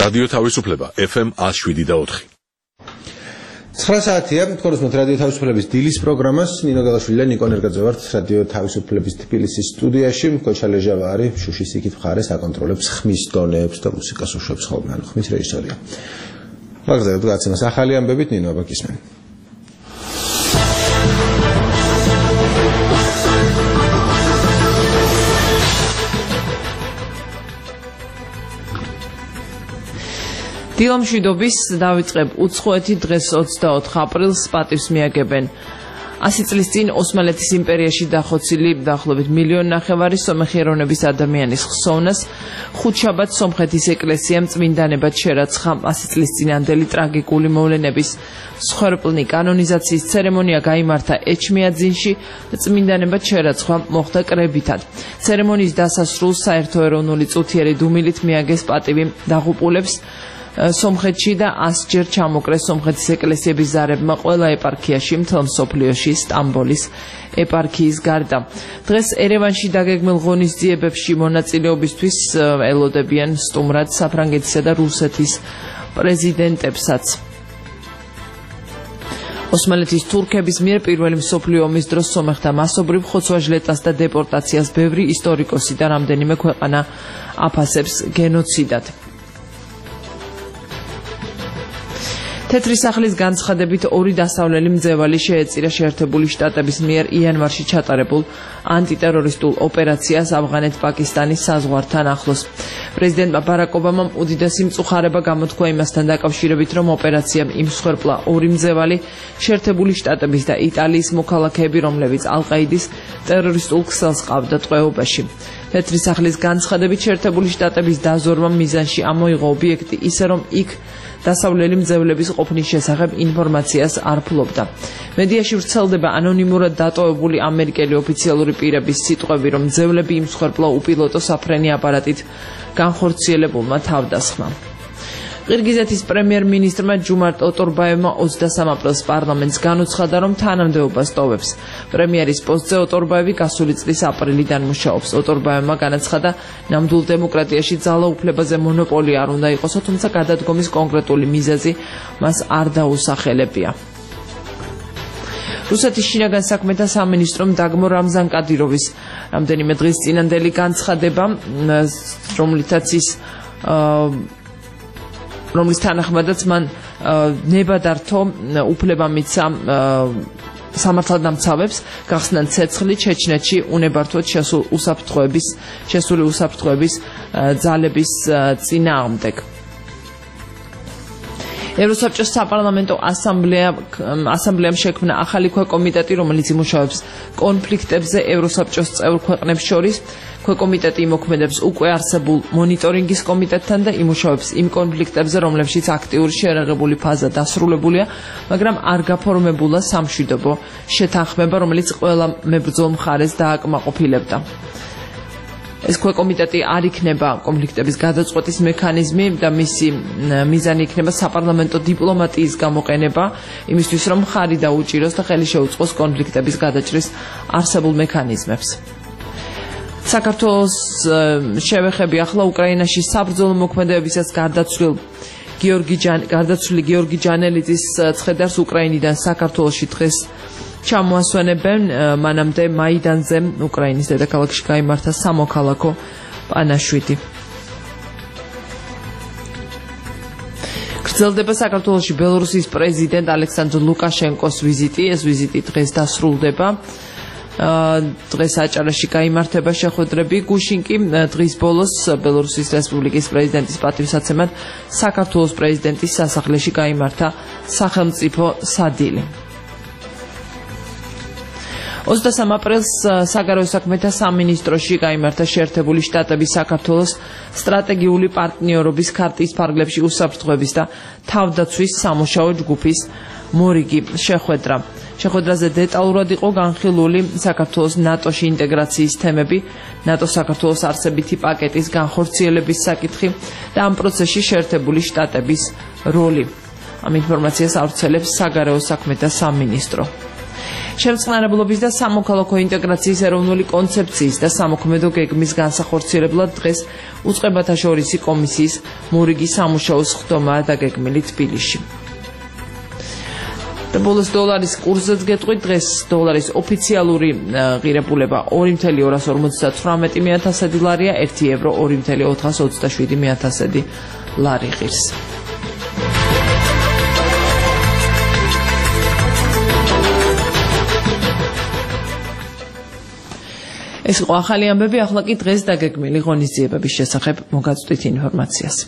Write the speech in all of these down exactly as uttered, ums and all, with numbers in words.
რადიო თავისუფლება F M one oh seven და four. ცხრა საათია, თქვენ რადიო თავისუფლების დილის პროგრამას ნინო გალაშვილი და ნიკო ნერგაძე ვართ რადიო თავისუფლების თბილისის სტუდიაში. კოჩა ლეჟავა არის შუშის იქით მხარეს აკონტროლებს ხმის დონეებს და მუსიკას უშვებს ხოლმე, ანუ ხმის რეჟისორია. მაგზევთ გაცემას ახალი ამბებით ნინო აბაკისმენი. დილამშვიდობის დავიწყებ უცხოეთი დღეს ოცდაოთხ აპრილს პატივს მიაგებენ. ასი წლის წინ ოსმალეთის იმპერიაში დახოცილი დაახლოებით მილიონი ნახევარი სომეხი ეროვნების ადამიანის ხსოვნას ხუთშაბათს სომხეთის ეკლესიამ წმინდანებად შერაცხა. ასი წლის წინანდელი ტრაგიკული მოვლენების მსხვერპლნი კანონიზაციის ცერემონია გაიმართა ეჩმიაძინში და წმინდანებად შერაცხვა მოხდა კრებითად. ცერემონიის დასასრულს საერთოეროვნული წუთიერი დუმილით მიაგეს პატივი დაღუპულებს სომხეთში და ასჯერ ჩამოკრეს სომხეთის ეკლესიების ზარებმა ყველა ეპარქიაში მთელ მსოფლიოში სტამბოლის ეპარქიის გარდა. დღეს ერევანში დაგეგმილ ღონისძიებებში მონაწილეობისთვის ელოდებიან სტუმრად საფრანგეთისა და რუსეთის პრეზიდენტებსაც. ოსმალეთის თურქების მიერ პირველი მსოფლიო ომის დროს სომეხთა მასობრივ ხოცვა-ჟლეტას და დეპორტაციას ბევრი ისტორიკოსი და რამდენიმე ქვეყანა აფასებს გენოციდად. თეთრი სახლის განცხადებით ორი დასავლელი მძევალი შეეწირა შეერთებული შტატების მიერ იანვარში ჩატარებულ ანტიტერორისტულ ოპერაციას ავღანეთ-პაკისტანის საზღვართან ახლოს. პრეზიდენტმა ბარაკ ობამამ უდიდესი მწუხარება გამოთქვა იმასთან დაკავშირებით, რომ ოპერაციამ იმსხვერპლა ორი მძევალი შეერთებული შტატების და იტალიის მოქალაქეები, რომლებიც ალ-ყაიდის ტერორისტულ ქსელს ყავდა ტყვეობაში. თეთრი სახლის განცხადებით შეერთებული შტატების დაზორმა მიზანში ამოიღო ობიექტი ისე, რომ იქ დასავლელი მძევლების ყოფნის შესახებ ინფორმაციას არ ფლობდა. მედიაში ვრცელდება ანონიმურად დატოვებული ამერიკელი ოფიციალური პირების სიტყვები, რომ მძევლები იმსხვერპლა უპილოტო საფრენი აპარატით განხორციელებულმა თავდასხმამ. ყირგიზეთის პრემიერ-მინისტრმა ჯუმარტ ოტორბაევმა ოცდასამ აპრილს პარლამენტს განუცხადა, რომ თანამდებობას ტოვებს. პრემიერის პოსტზე ოტორბაევი გასული წლის აპრილიდან მუშაობს. ოტორბაევმა განაცხადა, ნამდვილ დემოკრატიაში ძალაუფლებაზე მონოპოლი არ უნდა იყოსო, თუმცა გადადგომის კონკრეტული მიზეზი მას არ დაუსახელებია. რუსეთის შინაგან საქმეთა სამინისტრომ დაგმო რამზან კადიროვის რამდენიმე დღის წინანდელი განცხადება, რომლითაც ის რომლის თანახმადაც მან ნება დართო უფლება მიცა სამართალდამცავებს გახსნან ცეცხლი ჩეჩნეთში უნებართვოდ შესულ უსაფრთხოების შესული უსაფრთხოების ძალების წინააღმდეგ. ევროსაბჭოს საპარლამენტო ასამბლეა ასამბლეამ შექმნა ახალი ქვეკომიტეტი, რომელიც იმუშავებს კონფლიქტებზე ევროსაბჭოს წევრ ქვეყნებს შორის. ქვეკომიტეტი იმოქმედებს უკვე არსებულ მონიტორინგის კომიტეტთან და იმუშავებს იმ კონფლიქტებზე, რომლებშიც აქტიური შეერაღებული ფაზა დასრულებულია, მაგრამ არ გაფორმებულა სამშვიდობო შეთანხმება, რომელიც ყველა მებრძოლ მხარეს დააკმაყოფილებდა. ეს ქვეკომიტეტი არ იქნება კონფლიქტების გადაწყვეტის მექანიზმი და მისი მიზანი იქნება საპარლამენტო დიპლომატიის გამოყენება იმისთვის, რომ მხარი დაუჭიროს და ხელი შეუწყოს კონფლიქტების გადაჭრის არსებულ მექანიზმებს. საქართველოს შევეხები ახლა უკრაინაში საბრძოლო მოქმედებებისას გარდაცვლილ გიორგი გარდაცვლილი გიორგი ჯანელიძის ცხედარს უკრაინიდან საქართველოში დღეს ჩამოასვენებენ. მანამდე მაიდანზე უკრაინის დედაქალაქში გაიმართა სამოქალაქო პანაშვიდი. გრძელდება საქართველოში ბელორუსიის პრეზიდენტ ალექსანდრ ლუკაშენკოს ვიზიტი. ეს ვიზიტი დღეს დასრულდება. დღეს აჭარაში გაიმართება შეხვედრები. გუშინ კი დღის ბოლოს ბელორუსიის რესპუბლიკის პრეზიდენტის პატივსაცემად საქართველოს პრეზიდენტის სასახლეში გაიმართა სახელმწიფო სადილე. ოცდასამ აპრილს საგარეო საქმეთა სამინისტროში გაიმართა შეერთებული შტატების საქართველოს სტრატეგიული პარტნიორობის ქარტიის ფარგლებში უსაფრთხოების და თავდაცვის სამუშაო ჯგუფის მორიგი შეხვედრა. შეხვედრაზე დეტალურად იყო განხილული საქართველოს ნატოში ინტეგრაციის თემები, ნატო-საქართველოს არსებითი პაკეტის განხორციელების საკითხი და ამ პროცესში შეერთებული შტატების როლი. ამ ინფორმაციას ავრცელებს საგარეო საქმეთა სამინისტრო. შემწყნარებლობის და სამოქალაქო ინტეგრაციის ეროვნული კონცეფციის და სამოქმედო გეგმის განსახორციელებლად დღეს უწყებათა შორისი კომისიის მორიგი სამუშაოს ხდომაა დაგეგმილი თბილისში. ბოლოს დოლარის კურსზეც გეტყვით, დღეს დოლარის ოფიციალური ღირებულება ორი ათეული ორას ორმოცდათვრამეტი მეათასადი ლარია, ერთი ევრო ორი ათეული ოთხას ოცდაშვიდი მეათასადი ლარი ღირს. ეს იყო ახალი ამბები, ახლა კი დღეს დაგეგმილი ღონისძიებების შესახებ მოგაწვდით ინფორმაციას.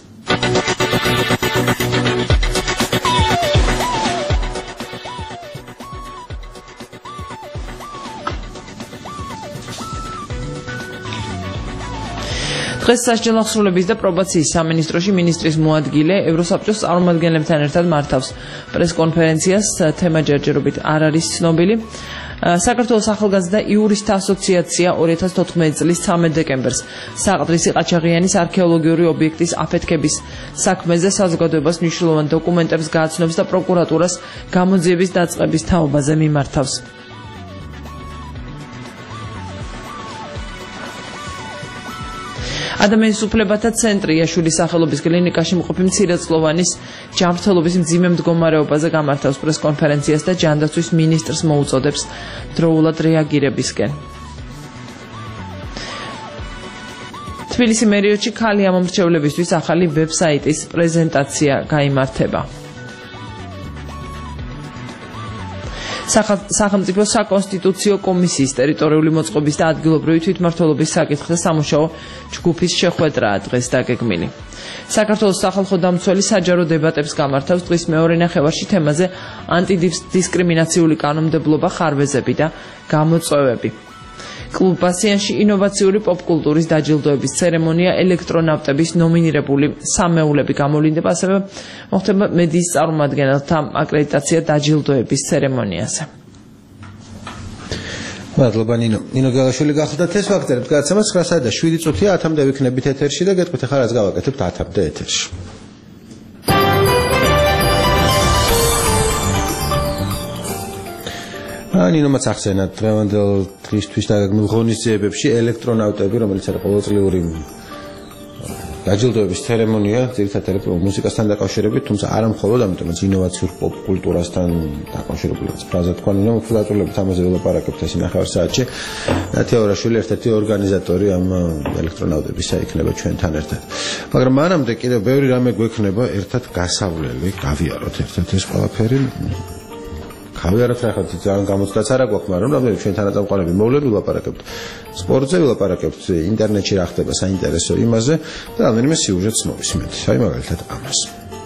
დღეს სასჯელ ახსრულების და პრობაციის სამინისტროში მინისტრის მოადგილე ევროსაბჭოს წარმომადგენლებთან ერთად მართავს პრესკონფერენციას. თემა ჯერჯერობით არ არის ცნობილი. საქართველოს ახალგაზრდა იურისტთა ასოციაცია ორი ათას თოთხმეტი წლის ცამეტ დეკემბერს საყდრისი ყაჩაღიანის არქეოლოგიური ობიექტის აფეთქების საქმეზე საზოგადოებას მნიშვნელოვან დოკუმენტებს გააცნობს და პროკურატურას გამოძიების დაწყების თაობაზე მიმართავს. ადამიანის უფლებათა ცენტრი იაშვილის სახელობის კლინიკაში მყოფი მცირეწლოვანის ჯანმრთელობის მძიმე მდგომარეობაზე გამართავს პრესკონფერენციას და ჯანდაცვის მინისტრს მოუწოდებს დროულად რეაგირებისკენ. თბილისი მერიოდში ქალი ამომრჩევლებისთვის ახალი ვებსაიტის პრეზენტაცია გაიმართება. სახელმწიფო საკონსტიტუციო კომისიის ტერიტორიული მოწყობის და ადგილობრივი თვითმმართველობის საკითხზე სამუშაო ჯგუფის შეხვედრაა დღეს დაგეგმილი. საქართველოს სახალხო დამცველი საჯარო დებატებს გამართავს დღის მეორე ნახევარში თემაზე ანტიდისკრიმინაციული კანონმდებლობა, ხარვეზები და გამოწვევები. კლუბ ბასიანში ინოვაციური პოპკულტურის დაჯილდოების ცერემონია, ელექტრონავტების ნომინირებული სამეულები გამოვლინდება, ასევე მოხდება მედიის წარმომადგენელთა აკრედიტაცია დაჯილდოების ცერემონიაზე. მადლობა ნინო. ნინო გელაშვილი გახლდათ ეს ფაქტები. გადაცემა ცხრა და შვიდი წუთია ათამდე ვიქნებით ეთერში და გეტყვით ახლა რაც გავაკეთებთ ათამდე ეთერში. ნინო მას ახსენა დღევანდელ დღისთვის დაგეგმილ ღონისძიებებში ელექტრონავტები, რომელიც არის ყოველწლიური დაჯილდოების ცერემონია, ძირითადად ელექტრონულ მუსიკასთან დაკავშირებით, თუმცა არა მხოლოდ, ამიტომ ის ინოვაციურ პოპ კულტურასთან დაკავშირებული ფრაზა თქვა ნინო, მოხდაწულებით ამაზე ველაპარაკებთ ეს ნახევარ საათში. ნათიაურაშვილი ერთ-ერთი ორგანიზატორი ამ ელექტრონავტებისა იქნება ჩვენთან ერთად. მაგრამ მანამდე კიდევ ბევრი რამე გვექნება ერთად გასავლელი, გავიაროთ ერთად ეს ყველაფერი. გავიაროთ რა ხარ ძალიან გამოცდაც არა გვაქვს, მაგრამ რამდენიმე ჩვენთან აწამყარები მოვლენ ვილაპარაკებთ სპორტზე, ვილაპარაკებთ ინტერნეტში რა ხდება საინტერესო იმაზე და რამდენიმე სიუჟეტს მოვისმენთ. აი მაგალითად ამას.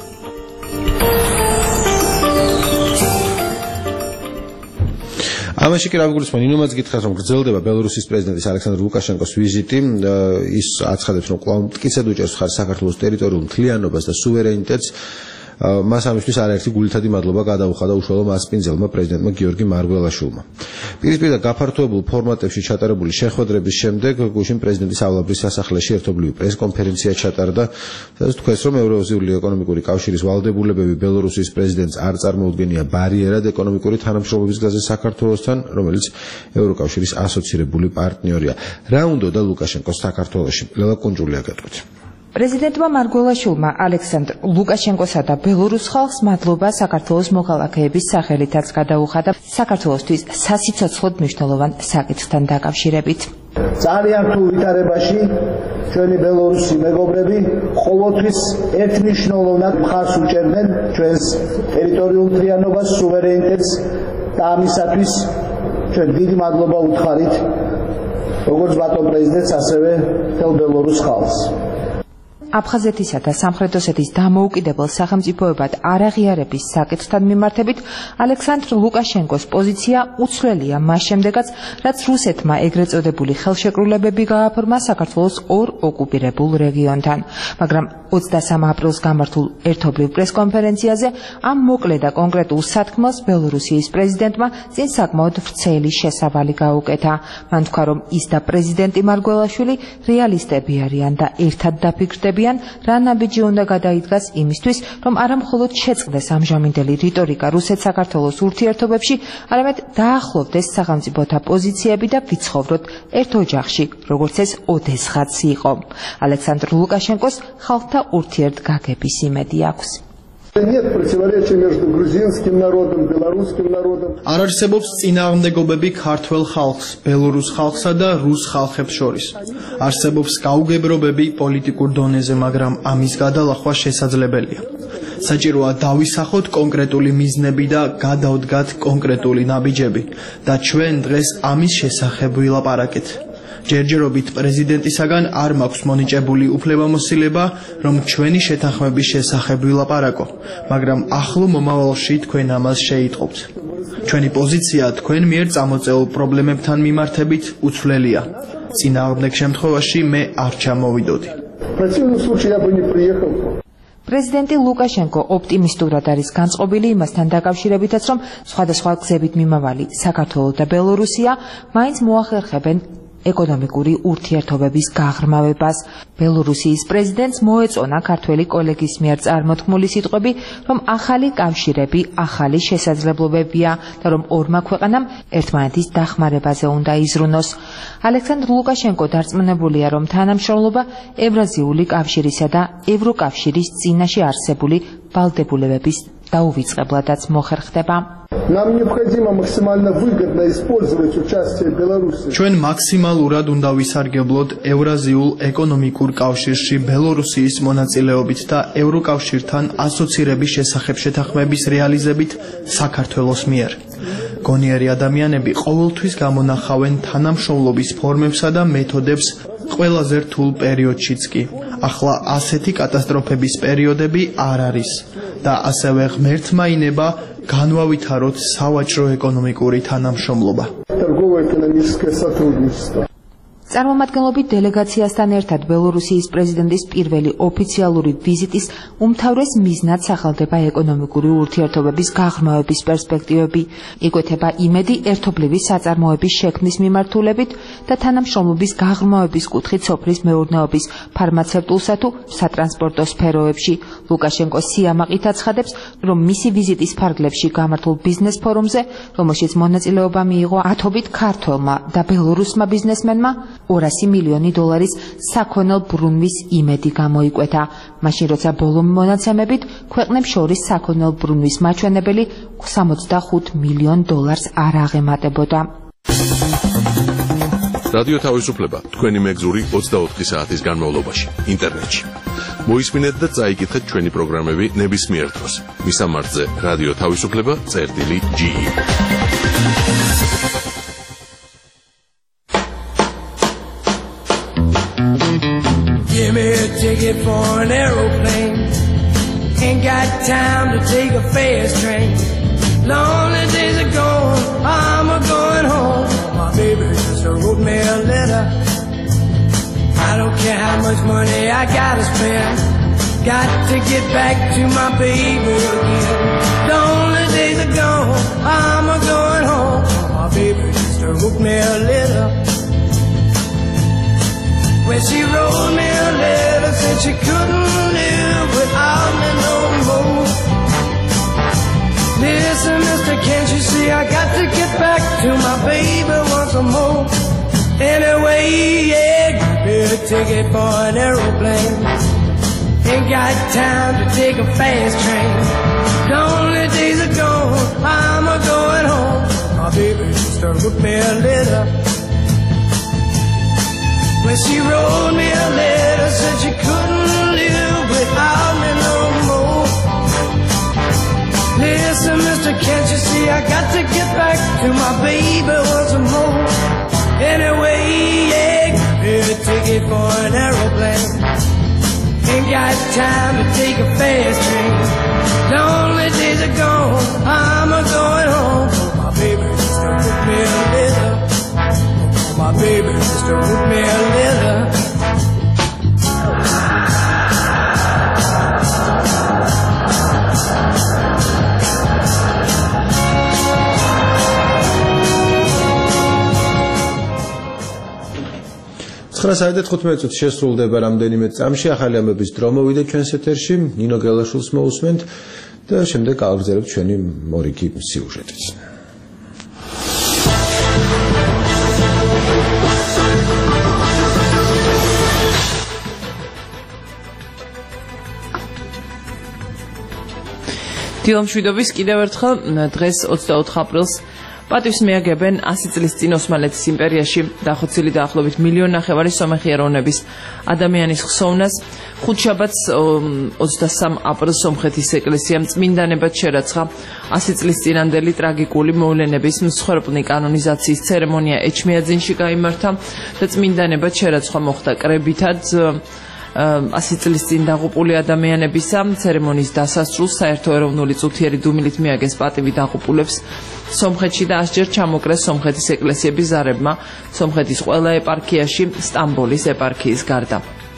ამაში კი რა ვიგულისხმენ, ნინომაც გითხრათ რომ გრძელდება ბელორუსის პრეზიდენტის ალექსანდრ ლუკაშენკოს ვიზიტი, ის აცხადებს რომ კვლავ მტკიცედ უჭერს ხარ საქართველოს ტერიტორიულ მთლიანობას და სუვერენიტეტს. მას ამისთვის არაერთი გულითადი მადლობა გადაუხადა უშუალო მასპინძელმა პრეზიდენტმა გიორგი მარგველაშვილმა. პირისპირ და გაფართოებულ ფორმატებში ჩატარებული შეხვედრების შემდეგ გუშინ პრეზიდენტის ავლაბრის სასახლეში ერთობლივი პრესკონფერენცია ჩატარდა, სადაც თქვეს რომ ევრაზიული ეკონომიკური კავშირის ვალდებულებები ბელორუსის პრეზიდენტს არ წარმოუდგენია ბარიერად ეკონომიკური თანამშრომლობის გზაზე საქართველოსთან, რომელიც ევროკავშირის ასოცირებული პარტნიორია. რა უნდოდა ლუკაშენკოს საქართველოში? ლელა კუნჯულია გეტყვით. პრეზიდენტმა მარგველაშვილმა ალექსანდრ ლუკაშენკოსა და ბელორუს ხალხს მადლობა საქართველოს მოქალაქეების სახელითაც გადაუხადა საქართველოსთვის სასიცოცხლოდ მნიშვნელოვან საკითხთან დაკავშირებით. ძალიან რთულ ვითარებაში ჩვენი ბელორუსი მეგობრები ყოველთვის ერთმნიშვნელოვნად მხარს უჭერდნენ ჩვენს ტერიტორიულ მთლიანობას, სუვერენიტეტს და ამისათვის ჩვენ დიდი მადლობა უთხრით როგორც ბატონ პრეზიდენტს, ასევე მთელ ბელორუს ხალხს. აფხაზეთისა და სამხრეთ ოსეთის დამოუკიდებელ სახელმწიფოებად არაღიარების საკითხთან მიმართებით ალექსანდრ ლუკაშენკოს პოზიცია უცვლელია მას შემდეგაც, რაც რუსეთმა ეგრეთ წოდებული ხელშეკრულებები გააფორმა საქართველოს ორ ოკუპირებულ რეგიონთან. მაგრამ ოცდასამ აპრილს გამართულ ერთობლივ პრესკონფერენციაზე ამ მოკლე და კონკრეტულ სათქმელს ბელორუსიის პრეზიდენტმა წინ საკმაოდ ვრცელი შესავალი გაუკეთა. მან თქვა, რომ ის და პრეზიდენტი მარგველაშვილი რეალისტები არიან და ერთად დაფიქრდებიან იცნობიან, რა ნაბიჯი უნდა გადაიდგას იმისთვის, რომ არა მხოლოდ შეწყდეს ამჟამინდელი რიტორიკა რუსეთ-საქართველოს ურთიერთობებში, არამედ დაახლოვდეს სახელმწიფოთა პოზიციები და ვიცხოვროთ ერთ ოჯახში, როგორც ეს ოდესღაც იყო. ალექსანდრ ლუკაშენკოს ხალხთა ურთიერთგაგების იმედი აქვს. Нет противоречия между грузинским народом, белорусским народом. არ არსებობს წინააღმდეგობები ქართველ ხალხს, ბელორუს ხალხსა და რუს ხალხებს შორის. არსებობს გაუგებრობები პოლიტიკურ დონეზე, მაგრამ ამის გადალახვა შესაძლებელია. საჭიროა დავისახოთ კონკრეტული მიზნები და გადავდგათ კონკრეტული ნაბიჯები და ჩვენ დღეს ამის შესახებ ვილაპარაკეთ. ჯერჯერობით პრეზიდენტისაგან არ მაქვს მონიჭებული უფლებამოსილება, რომ ჩვენი შეთანხმების შესახებ ვილაპარაკო, მაგრამ ახლო მომავალში თქვენ ამას შეიტყობთ. ჩვენი პოზიცია თქვენ მიერ წამოწეულ პრობლემებთან მიმართებით უცვლელია. წინააღმდეგ შემთხვევაში მე არ ჩამოვიდოდი. პრეზიდენტი ლუკაშენკო ოპტიმისტურად არის განწყობილი იმასთან დაკავშირებითაც, რომ სხვადასხვა გზებით მიმავალი საქართველო და ბელორუსია მაინც მოახერხებენ ეკონომიკური ურთიერთობების გაღრმავებას. ბელორუსიის პრეზიდენტს მოეწონა ქართველი კოლეგის მიერ წარმოთქმული სიტყვები, რომ ახალი კავშირები ახალი შესაძლებლობებია და რომ ორმა ქვეყანამ ერთმანეთის დახმარებაზე უნდა იზრუნოს. ალექსანდრ ლუკაშენკო დარწმუნებულია, რომ თანამშრომლობა ევრაზიული კავშირისა და ევროკავშირის წინაშე არსებული ვალდებულებების დაუვიწყებლადაც მოხერხდება. Нам необходимо максимально выгодно использовать участие Беларуси. ჩვენ მაქსიმალურად უნდა ვისარგებლოთ ევრაზიულ ეკონომიკურ კავშირში ბელორუსიის მონაწილეობით და ევროკავშირთან ასოცირების შესახებ შეთანხმების რეალიზებით საქართველოს მიერ. გონიერი ადამიანები ყოველთვის გამონახავენ თანამშრომლობის ფორმებსა და მეთოდებს ყველაზე რთულ პერიოდშიც კი. ახლა ასეთი კატასტროფების პერიოდები არ არის და ასევე ღმერთმა ინება განვავითაროთ სავაჭრო ეკონომიკური თანამშრომლობა. Торгово-экономическое сотрудничество. წარმომადგენლობით დელეგაციასთან ერთად ბელორუსიის პრეზიდენტის პირველი ოფიციალური ვიზიტის უმთავრეს მიზნად სახელდება ეკონომიკური ურთიერთობების გაღრმავების პერსპექტივები. იკვეთება იმედი ერთობლივი საწარმოების შექმნის მიმართულებით და თანამშრომლობის გაღრმავების კუთხით სოფლის მეურნეობის, ფარმაცევტულსა თუ სატრანსპორტო სფეროებში. ლუკაშენკო სიამაყით აცხადებს, რომ მისი ვიზიტის ფარგლებში გამართულ ბიზნეს ფორუმზე, რომელშიც მონაწილეობა მიიღო ათობით ქართველმა და ბელორუსმა ბიზნესმენმა, ორასი მილიონი დოლარის საქონელ ბრუნვის იმედი გამოიკვეთა. მაშინ როცა ბოლო მონაცემებით ქვეყნებს შორის საქონელ ბრუნვის მაჩვენებელი სამოცდახუთ მილიონ დოლარს არ აღემატებოდა. რადიო თავისუფლება თქვენი მეგზური ოცდაოთხი საათის განმავლობაში ინტერნეტში. მოისმინეთ და წაიკითხეთ ჩვენი პროგრამები ნებისმიერ დროს. მისამართზე რადიო თავისუფლება წერტილი ჯი ი. Give me a ticket for an aeroplane. Ain't got time to take a fast train. Lonely days are gone, I'm a going home. My baby just wrote me a letter. I don't care how much money I gotta spend. Got to get back to my baby again. Lonely days are gone, I'm a going home. My baby just wrote me a letter. When she wrote me a letter, said she couldn't live without me no more. Listen, mister, can't you see I got to get back to my baby once more. Anyway, yeah, give me a ticket for an aeroplane. Ain't got time to take a fast train. Lonely days are gone, I'm a going home. My baby just wrote me a letter. When she wrote me a letter, said she couldn't live without me no more. Listen, mister, can't you see I got to get back to my baby once more. Anyway, yeah, give me a ticket for an aeroplane. Ain't got time to take a fast train. Lonely days are gone, I'm a going home. My baby just wrote me a letter. My baby just wrote me a letter. ცხრა საათი და თხუთმეტი წუთი შესრულდება რამდენიმე წამში ახალი ამბების დრო მოვიდა ჩვენს ეთერში ნინო გელაშვილს მოусმენთ და შემდეგ გავაგრძელებთ ჩვენი მორიგი სიუჟეტიც. დილამშვიდობის კიდევ ერთხელ დღეს ოცდაოთხ აპრილს პატივს მიაგებენ ასი წლის წინ ოსმალეთის იმპერიაში დახოცილი დაახლოებით მილიონ ნახევარი სომეხი ეროვნების ადამიანის ხსოვნას. ხუთშაბათს ოცდასამ აპრილს სომხეთის ეკლესიამ წმინდანებად შერაცხა ასი წლის წინანდელი ტრაგიკული მოვლენების მსხვერპლი კანონიზაციის ცერემონია ეჩმიაძინში გაიმართა და წმინდანებად შერაცხვა მოხდა კრებითად ასი წლის წინ დაღუპული ადამიანებისა. ცერემონიის დასასრულს საერთო ეროვნული წუთიერი დუმილით მიაგეს პატივი დაღუპულებს სომხეთში და ასჯერ ჩამოკრეს სომხეთის ეკლესიების ზარებმა სომხეთის ყველა ეპარქიაში სტამბოლის ეპარქიის გარდა.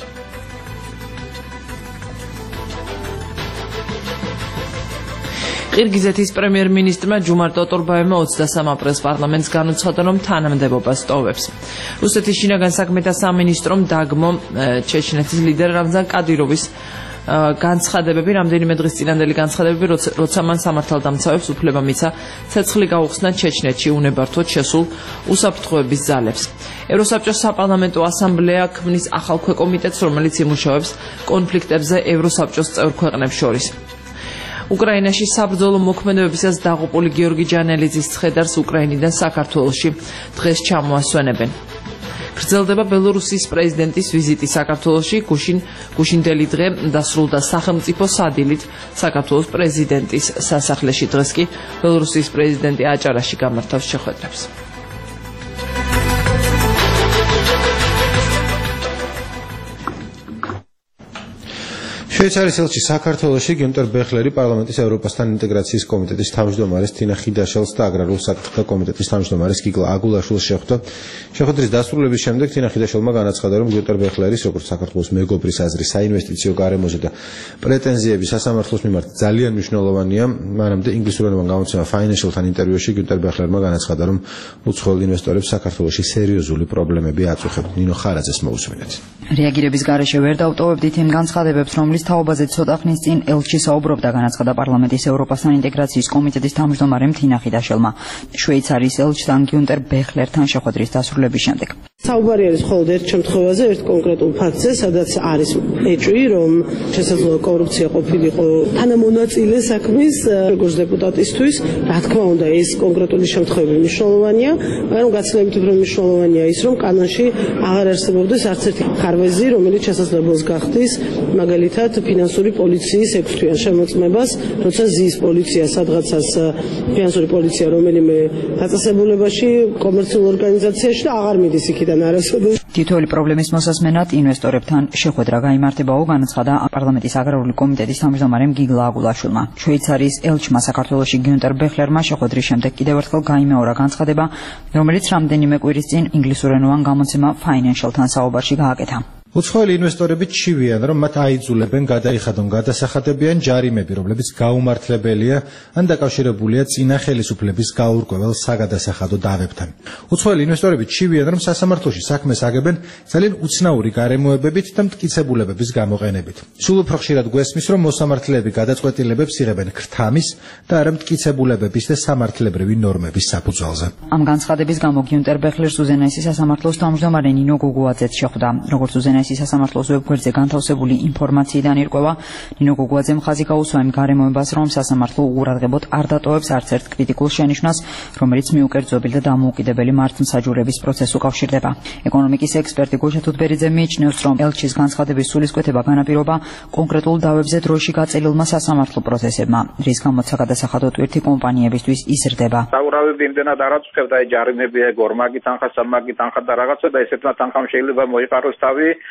ყირგიზეთის პრემიერ-მინისტრმა ჯუმარ ტოტორბაევმა ოცდასამ აპრილს პარლამენტს განუცხადა, რომ თანამდებობას ტოვებს. რუსეთის შინაგან საქმეთა სამინისტრომ დაგმო ჩეჩნეთის ლიდერ რამზან კადიროვის განცხადებები, რამდენიმე დღის წინანდელი განცხადებები, როცა მან სამართალდამცავებს უფლება მისცა ცეცხლი გაუხსნა ჩეჩნეთში უნებართვოდ შესულ უსაფრთხოების ძალებს. ევროსაბჭოს საპარლამენტო ასამბლეა ქმნის ახალ ქვეკომიტეტს, რომელიც იმუშავებს კონფლიქტებზე ევროსაბჭოს წევრ ქვეყნებს შორის. უკრაინაში საბრძოლო მოქმედებებისას დაღუპული გიორგი ჯანელიძის ცხედარს უკრაინიდან საქართველოში დღეს ჩამოასვენებენ. გრძელდება ბელორუსიის პრეზიდენტის ვიზიტი საქართველოში. გუშინ გუშინდელი დღე დასრულდა სახელმწიფო სადილით საქართველოს პრეზიდენტის სასახლეში. დღეს კი ბელორუსიის პრეზიდენტი აჭარაში გამართავს შეხვედრებს. შვეიცარიის ელჩი საქართველოში გიუნტერ ბეხლერი პარლამენტის ევროპასთან ინტეგრაციის კომიტეტის თავმჯდომარეს თინა ხიდაშელს და აგრარულ საკითხთა კომიტეტის თავმჯდომარეს გიგლა აგულაშვილს შეხვდა. შეხვედრის დასრულების შემდეგ თინა ხიდაშელმა განაცხადა, რომ გიუნტერ ბეხლერის როგორც საქართველოს მეგობრის აზრი საინვესტიციო გარემოზე და პრეტენზიები სასამართლოს მიმართ ძალიან მნიშვნელოვანია. მანამდე ინგლისურენოვან გამოცემა Financial-თან ინტერვიუში გიუნტერ ბეხლერმა განაცხადა, რომ უცხოელ ინვესტორებს საქართველოში სერიოზული პრობლემები აწუხებთ. ნინო ხარაძეს მოусმინეთ. რეაგირების გარეშე ვერ დავტოვებდით იმ განცხადებებს, რომლის თაობაზე ცოტა ხნის წინ ელჩი საუბრობდა, განაცხადა პარლამენტის ევროპასთან ინტეგრაციის კომიტეტის თავმჯდომარემ თინა ხიდაშელმა შვეიცარიის ელჩთან გიუნტერ ბეხლერთან შეხვედრის დასრულების შემდეგ. საუბარი არის მხოლოდ ერთ შემთხვევაზე, ერთ კონკრეტულ ფაქტზე, სადაც არის ეჭვი, რომ შესაძლოა კორუფცია ყოფილიყო თანამონაწილე საქმის როგორც დეპუტატისთვის. რა თქმა უნდა, ეს კონკრეტული შემთხვევები მნიშვნელოვანია, მაგრამ გაცილებით უფრო მნიშვნელოვანია ის, რომ კანონში აღარ არსებობდეს არც ერთი ხარვეზი, რომელიც შესაძლებელს გახდის მაგალითად ფინანსური პოლიციის ექვსთვიან შემოწმებას, როცა ზის პოლიცია სადღაცას ფინანსური პოლიცია რომელიმე დაწესებულებაში კომერციულ ორგანიზაციაში და აღარ მიდის იქიდან არასოდეს. თითოეული პრობლემის მოსასმენად ინვესტორებთან შეხვედრა გაიმართებაო, განაცხადა პარლამენტის აგრარული კომიტეტის თავმჯდომარემ გიგლა აგულაშვილმა. შვეიცარიის ელჩმა საქართველოში გიუნტერ ბეხლერმა შეხვედრის შემდეგ კიდევ ერთხელ გაიმეორა განცხადება, რომელიც რამდენიმე კვირის წინ ინგლისურენოვან გამოცემა Financial-თან საუბარში გააკეთა. უცხოელი ინვესტორები ჩივიან, რომ მათ აიძულებენ გადაიხადონ გადასახადებიან ჯარიმები, რომლებიც გაუმართლებელია ან დაკავშირებულია წინა ხელისუფლების გაურკვეველ საგადასახადო დავებთან. უცხოელი ინვესტორები ჩივიან, რომ სასამართლოში საქმეს აგებენ ძალიან უცნაური გარემოებებით და მტკიცებულებების გამოყენებით. სულ უფრო ხშირად გვესმის, რომ მოსამართლეები გადაწყვეტილებებს იღებენ ქრთამის და არა მტკიცებულებების და სამართლებრივი ნორმების საფუძველზე. ამ განცხადების გამო გიუნტერ ბეხლერს უზენაესი სასამართლოს თავმჯდომარე ნინო გუგუაძეც შეხვდა. როგორც უზენაესი სასამართლოს ვებგვერდზე განთავსებული ინფორმაციიდან ირკვევა, ნინო გუგუაძემ ხაზი გაუსვა იმ გარემოებას, რომ სასამართლო უყურადღებოდ არ დატოვებს არც ერთ კრიტიკულ შენიშვნას, რომელიც მიუკერძობილ და დამოუკიდებელი მართლმსაჯულების პროცესს უკავშირდება. ეკონომიკის ექსპერტი გოჩა თუთბერიძე მიიჩნევს, რომ ელჩის განცხადების სულისკვეთება განაპირობა კონკრეტულ დავებზე დროში გაწელილმა სასამართლო პროცესებმა, რის გამოც საგადასახადო ტვირთი კომპანიებისთვის იზრდება. საურავები იმდენად არ აწუხებდა, ჯარიმები, გორმაგი თანხა, სამაგი თანხა და რაღაცა და ესეთმა თანხამ შეიძლება მოიყაროს თავი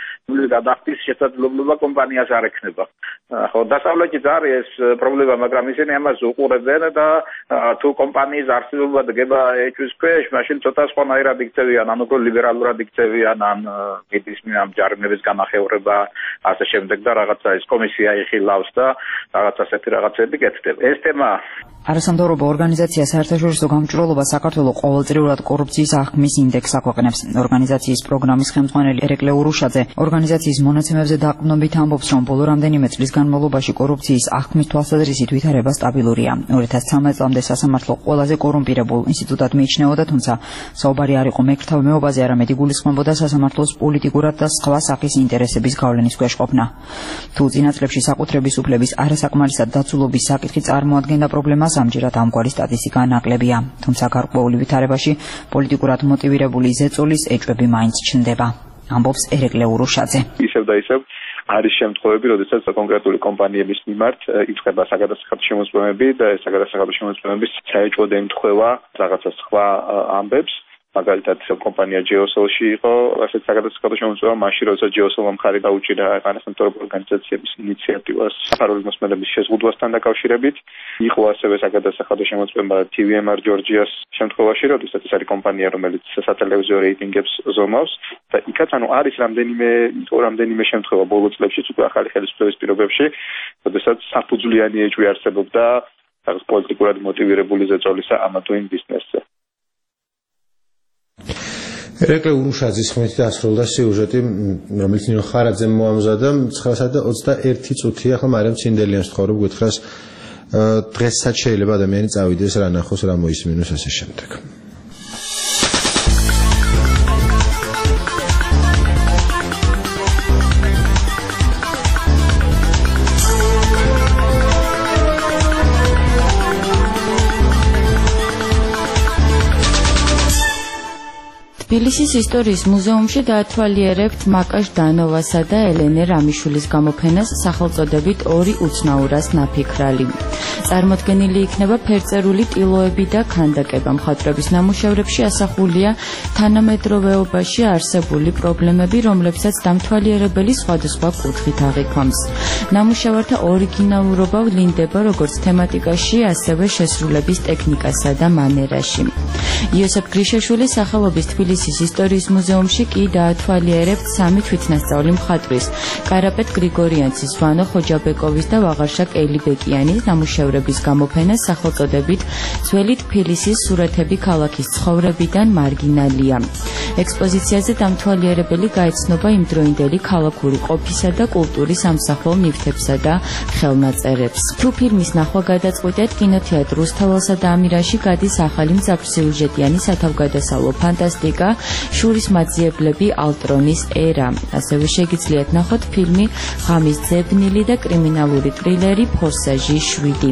გადახდის შესაძლებლობა კომპანიას არ ექნება. ხო, დასავლეთით არის ეს პრობლემა, მაგრამ ისინი ამას უყურებენ და თუ კომპანიის არსებობა დგება ეჭვის ქვეშ, მაშინ ცოტა სხვანაირად იქცევიან, ან უფრო ლიბერალურად იქცევიან, ან მედიცინი ამ ჯარიმების განახევრება, ასე შემდეგ და რაღაცა ეს კომისია იხილავს და რაღაც ასეთი რაღაცები გეცდება. ეს თემა არასამთავრობო ორგანიზაცია საერთაშორისო გამჭვირვალობა საქართველოს ყოველწლიურად კორუფციის აღქმის ინდექსს აქვეყნებს. ორგანიზაციის პროგრამის ხელმძღვანელი ერეკლე ურუშაძე ორგანიზაციის მონაცემებზე დაყრდნობით ამბობს, რომ ბოლო რამდენიმე წლის განმავლობაში კორუფციის აღქმის თვალსაზრისით ვითარება სტაბილურია. ორი ათას ცხრამეტ წლამდე სასამართლო ყველაზე კორუმპირებულ ინსტიტუტად მიიჩნეოდა, თუმცა საუბარი არ იყო მეკრთა მეობაზე, არამედ იგულისხმებოდა სასამართლოს პოლიტიკურად და სხვა სახის ინტერესების გავლენის ქვეშ ყოფნა. თუ წინა წლებში საკუთრების უფლების არასაკმარისად დაცულობის საკითხი წარმოადგენდა პრობლემას, ამჯერად ამგვარი სტატისტიკა ნაკლებია. თუმცა გარკვეული ვითარებაში პოლიტიკურად მოტივირებული ზეწოლის ეჭვები მაინც ჩნდება. ამბობს ერეკლე ურუშაძე. ისევ და ისევ არის შემთხვევები, როდესაც კონკრეტული კომპანიების მიმართ იწყება საგადასახადო შემოწმებები და ეს საგადასახადო შემოწმებების საეჭვოდ ემთხვევა რაღაცა სხვა ამბებს. მაგალითად, კომპანია ჯეოსოლში იყო ასეთ საგადასახადო შემოწმება, მაშინ როცა ჯეოსოლმა მხარი დაუჭირა არასამთავრობო ორგანიზაციების ინიციატივას საფარული მოსმენების შეზღუდვასთან დაკავშირებით. იყო ასევე საგადასახადო შემოწმება თი ვი ემ არ ჯორჯიას შემთხვევაში, როდესაც ეს არის კომპანია, რომელიც სატელევიზიო რეიტინგებს ზომავს და იქაც ანუ არის რამდენიმე იყო რამდენიმე შემთხვევა ბოლო წლებშიც უკვე ახალი ხელისუფლების პირობებში, როდესაც საფუძვლიანი ეჭვი არსებობდა რაღაც პოლიტიკურად მოტივირებული ზეწოლისა ამა თუ იმ ბიზნესზე. ერეკლე ურუშაძის ხმით დასრულდა სიუჟეტი, რომელიც ნინო ხარაძემ მოამზადა. ცხრა საათი და ოცდაერთი წუთია. ახლა მარიამ ცინდელიანს ვთხოვებ გითხრას, დღესაც შეიძლება ადამიანი წავიდეს, რა ნახოს, რა მოისმინოს ასე შემდეგ. თბილისის ისტორიის მუზეუმში დაათვალიერებთ მაკაშ დანოვასა და ელენე რამიშვილის გამოფენას სახელწოდებით ორი უცნაურას ნაფიქრალი. წარმოდგენილი იქნება ფერწერული ტილოები და ქანდაკება. მხატვრების ნამუშევრებში ასახულია თანამედროვეობაში არსებული პრობლემები, რომლებსაც დამთვალიერებელი სხვადასხვა კუთხით აღიქვამს. ნამუშევართა ორიგინალურობა ვლინდება როგორც თემატიკაში, ასევე შესრულების ტექნიკასა და მანერაში. იოსებ გრიშაშვილის სახელობის თბილისის ისტორიის მუზეუმში კი დაათვალიერებთ სამი თვითნასწავლი მხატვრის, კარაპეტ გრიგორიანცის, ვანო ხოჯაბეკოვის და ვაღარშაკ ელიბეკიანის ნამუშევრების გამოფენას სახელწოდებით ძველი თბილისის სურათები ქალაქის ცხოვრებიდან მარგინალია. ექსპოზიციაზე დამთვალიერებელი გაეცნობა იმდროინდელი ქალაქური ყოფისა და კულტურის ამსახველ ნივთებსა და ხელნაწერებს. თუ ფილმის ნახვა გადაწყვიტეთ, კინოთეატრ რუსთაველსა და ამირაში გადის ახალი მძაფრსიუჟეტიანი სათავგადასავლო ფანტასტიკა შურის მაძიებლები ალტრონის ერა. ასევე შეგიძლიათ ნახოთ ფილმი ღამის ძებნილი და კრიმინალური ტრილერი ფორსაჟი შვიდი.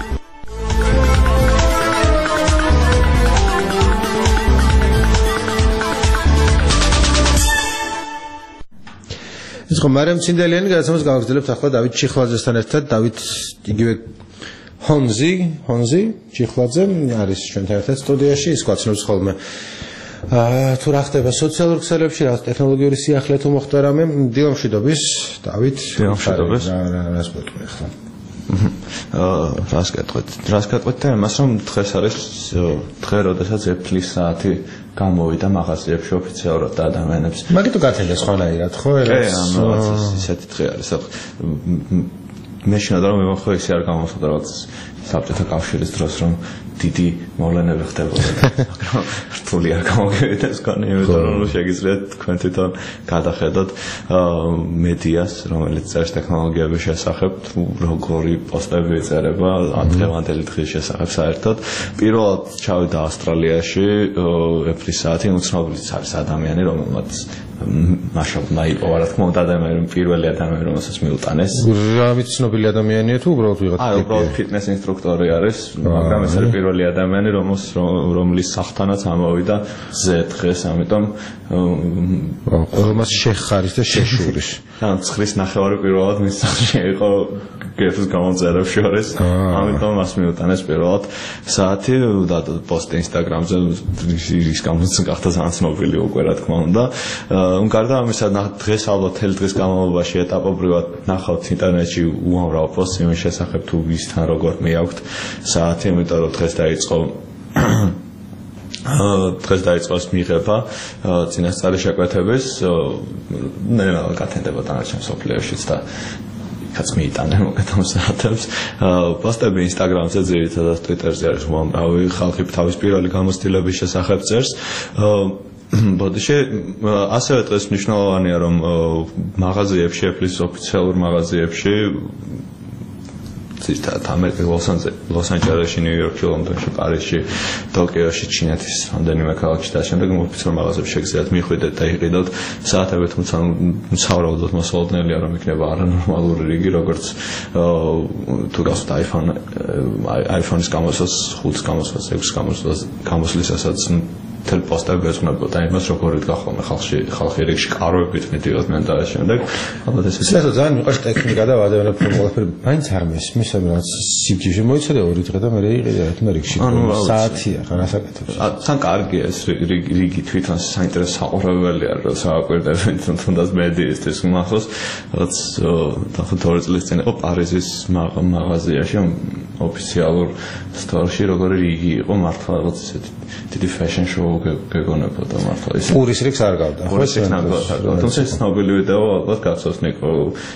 ხო, მარიამ ცინდელიანი გადაცემას გავაგრძელებთ ახლა დავით ჩიხლაძესთან ერთად. დავით იგივე ჰონზი, ჰონზი ჩიხლაძე არის ჩვენთან ერთად სტუდიაში, ის გვაცნობს ხოლმე თუ რა ხდება სოციალურ ქსელებში, რა ტექნოლოგიური სიახლე თუ მოხდა რამე. დილამშვიდობის, დავით. დილამშვიდობის. რას გვეტყვი ახლა? აა, რას გეტყვით? რას გეტყვით და იმას, რომ დღეს არის დღე, როდესაც ეფლის საათი გამოვიდა მაღაზიებში ოფიციალურად და ადამიანებს. მაგითო გათენდა სხვანაირად, ხო? კი, ანუ ისეთი დღე არის. მე შინადა რომ მე ხო ისე არ გამოვხდა რაღაც საბჭოთა კავშირის დროს რომ დიდი მოვლენები ხდებოდა, მაგრამ რთული არ გამოგივიდა ეს კანონი, იმიტომ რომ შეგიძლიათ თქვენ თვითონ გადახედოთ მედიას, რომელიც წერს ტექნოლოგიების შესახებ, თუ როგორი პოსტები ეწერება დღევანდელი დღის შესახებ საერთოდ. პირველად ჩავიდა ავსტრალიაში ეფლის საათი, უცნობლიც არის ადამიანი, რომელმაც მაშალმა იპოვა, რა თქმა უნდა, ადამიანი პირველი ადამიანი, რომელსაც მიუტანეს. რა ვიცნობილი ადამიანია თუ უბრალოდ ვიღაცა? აი, უბრალოდ ფიტნეს ინსტრუქტორი არის, მაგრამ ეს არის პირველი პირველი ადამიანი რომელს რომლის სახთანაც ამოვიდა ზე დღეს ამიტომ ყველას შეხარის და შეშურის ან ცხრის ნახევარი პირველად მის სახში იყო გერფს გამოწერებს შორის ამიტომ მას მიუტანეს პირველად საათი და პოსტი ინსტაგრამზე ის გამოც გახდა ძალიან ცნობილი უკვე რა თქმა უნდა გარდა ამისა დღეს ალბათ თელ დღის განმავლობაში ეტაპობრივად ნახავთ ინტერნეტში უამრავ პოსტს იმის შესახებ თუ ვისთან როგორ მეაქვთ საათი იმიტომ რომ დღეს დაიწყო დღეს დაიწყო მიღება წინასწარი შეკვეთების ნელა გათენდება დანარჩენ სოფლიოშიც და კაც მიიტანენ მოკეთ ამ საათებს პოსტები ინსტაგრამზე ძირითადად ტვიტერზე არის უამრავი ხალხი თავის პირველი გამოცდილების შესახებ წერს ბოდიში ასევე დღეს მნიშვნელოვანია რომ მაღაზიებში Apple-ის ოფიციალურ მაღაზიებში ზუსტად ამერიკაში, ლოს-ანჯელესში, ნიუ-იორკში, ლონდონში, პარიზში, ტოკიოში, ჩინეთის რამდენიმე ქალაქში და შემდეგ ოფიციალურ მაღაზიებში შეგიძლიათ მიხვიდეთ და იყიდოთ საათები, თუმცა სავარაუდოდ მოსალოდნელია რომ იქნება არანორმალური რიგი, როგორც თუ გასვთ iPhone, iPhone-ის გამოსვლას, ხუთს გამოსვლას, ექვსს გამოსვლას, გამოსვლისასაც თელ პოსტები ეძღვნებოდა იმას როგორ იდგა ხოლმე ხალხი ხალხი რიგში კარვებით მიდიოდნენ და შემდეგ ალბათ ეს ეს ძალიან მიყვარს ტექნიკა და ადამიანებს ყველაფერი მაინც არ მესმის რაც სიბჯიში მოიცადე ორი დღე და მე იყიდა ერთ მერიგში საათია ხან ასაკეთებს თან კარგია ეს რიგი თვითონ საინტერესო საყურებელია რომ სააკვირდებით თუნდაც მედიისთვის მახსოვს რაც დაახლოებით ორი წლის წინ იყო პარიზის მაღაზიაში ოფიციალურ სტორში როგორი რიგი იყო მართლა რაღაც ისეთი დიდი fashion show გეგონებოდა მართლა ის პურის რიგს არ გავდა ხო ეს თუმცა ცნობილი ვიდეო ალბათ გახსოვს ნიკო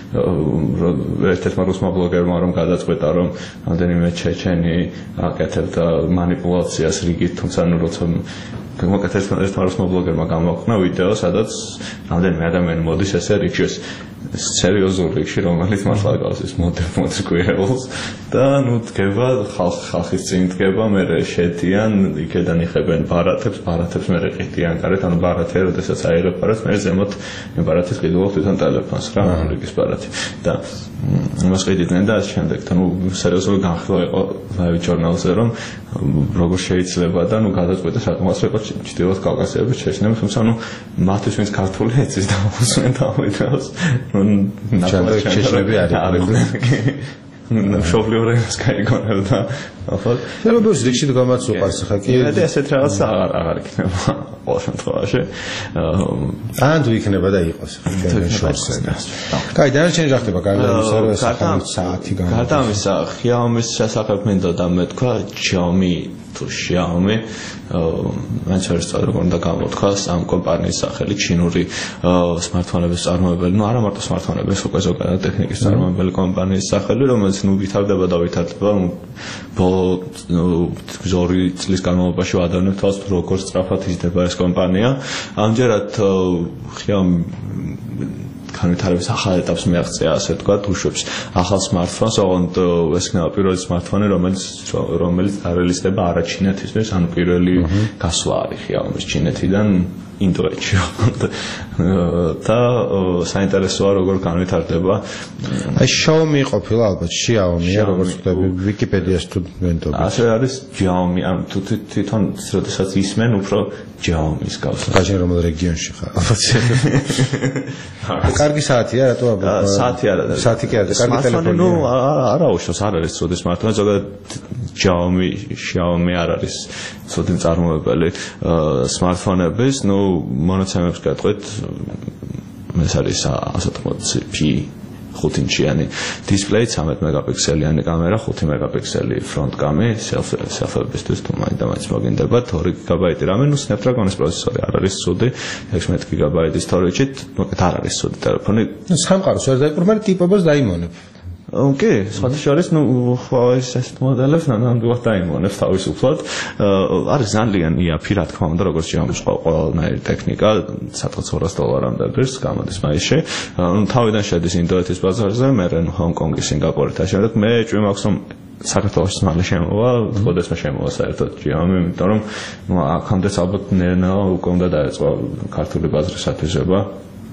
ერთ-ერთმა რუსმა ბლოგერმა რომ გადაწყვეტა რომ რამდენიმე ჩეჩენი აკეთებდა მანიპულაციას რიგით თუმცა ნუ როცა მოკეთეს ერთ-ერთმა რუსმა ბლოგერმა გამოაქვნა ვიდეო სადაც რამდენიმე ადამიანი მოდის ესე რიგში სერიოზულ რიგში რომელიც მართლა გავს ის მოდერნ კვირელს და ნუ დგება ხალხის წინ დგება მე შედიან იქედან იხებენ ბარათებს ბარათებს მე ყიდიან გარეთ ანუ ბარათი როდესაც აიღებ ბარათს მე ზემოთ ბარათის ყიდულობ თვითონ ტელეფონს რა რიგის ბარათი და მას ყიდნენ და შემდეგ და ნუ სერიოზული განხილვა იყო ლაივ ჟურნალზე რომ როგორ შეიძლება და ნუ გადაწყვეტა საკმაოდ იყო ჩრდილოეთ კავკასიების ჩეჩნები თუმცა ნუ მათთვის ვინც ქართული ეცის და უსმენ და ვიდეოს ჩანდა ჩეჩნები არიან შობლიორებს გაიგონებდა ახლა შეიძლება რიგში დგომაც უყარს ხა კი და ესეთ რაღაცა აღარ აღარ იქნება ყოველ შემთხვევაში ან თუ იქნება და იყოს კაი დანარჩენი რა ხდება გარდა საათი განა გარდა ამისა Xiaomi-ის შესახებ მინდოდა მეთქვა Xiaomi თუ Xiaomi მან შეიძლება როგორ უნდა გამოთქვას ამ კომპანიის სახელი ჩინური smartphone-ების წარმოებელი ნუ არა მარტო smartphone-ების უკვე ზოგადად ტექნიკის წარმოებელი კომპანიის სახელი რომელიც ნუ ვითარდება და ვითარდება ბოლო ორი წლის განმავლობაში ვადევნებთ თავს თუ როგორ სწრაფად იზრდება ეს კომპანია ამჯერად Xiaomi განვითარების ახალ ეტაპს მიაღწია ასე ვთქვათ უშვებს ახალ smartphones ოღონდ ეს იქნება პირველი smartphone რომელიც რომელიც დარელიზდება არა ჩინეთისთვის ანუ პირველი გასვლა არის Xiaomi-ის ჩინეთიდან ინდოეთში და საინტერესოა როგორ განვითარდება აი Xiaomi ყოფილა ალბათ Xiaomi-ა როგორც ვთქვი ვიკიპედიაში თუ მენდობ ასე არის Xiaomi ამ თუ თვითონ როდესაც ისმენ უფრო Xiaomi-ის გასვლა გაჟენ რომელ რეგიონში ხარ ალბათ კარგი საათია რატო ალბათ საათი არა საათი კი არა კარგი ტელეფონია ნუ არა უშავს არ არის ცუდი smartphone ზოგადად Xiaomi Xiaomi არ არის ცუდი მწარმოებელი smartphone-ების ნუ მონაცემებს გეტყვით ეს არის one eighty p ხუთი ინჩიანი დისპლეი thirteen მეგაპიქსელიანი კამერა ხუთი მეგაპიქსელი ფრონტ კამი selfie-ებისთვის თუ მაინდა მაინც მოგინდებათ two გიგაბაიტი რამე ნუ Snapdragon-ის პროცესორი არ არის ცუდი sixteen გიგაბაიტის storage-ით მოკლედ არ არის ცუდი ტელეფონი სამყაროს ვერ დაიყურ მაგრამ ტიპობას დაიმონებ ოკეი, სხვათა შორის, ნუ Huawei-ის ეს მოდელებს ნამდვილად დაიმონებს თავისუფლად. არის ძალიან იაფი, რა თქმა უნდა, როგორც Xiaomi-ის ყველანაირი ტექნიკა, სადღაც two hundred დოლარამდე დღეს გამოდის მაისში. ნუ თავიდან შედის ინდოეთის ბაზარზე, მერე ჰონკონგი, სინგაპური და შემდეგ მე ჭვი მაქვს რომ საქართველოს მალე შემოვა, ხოდესმე შემოვა საერთოდ Xiaomi, იმიტომ რომ ნუ აქამდე ალბათ ნენა უკვე უნდა დაეწყო ქართული ბაზრის ათვისება.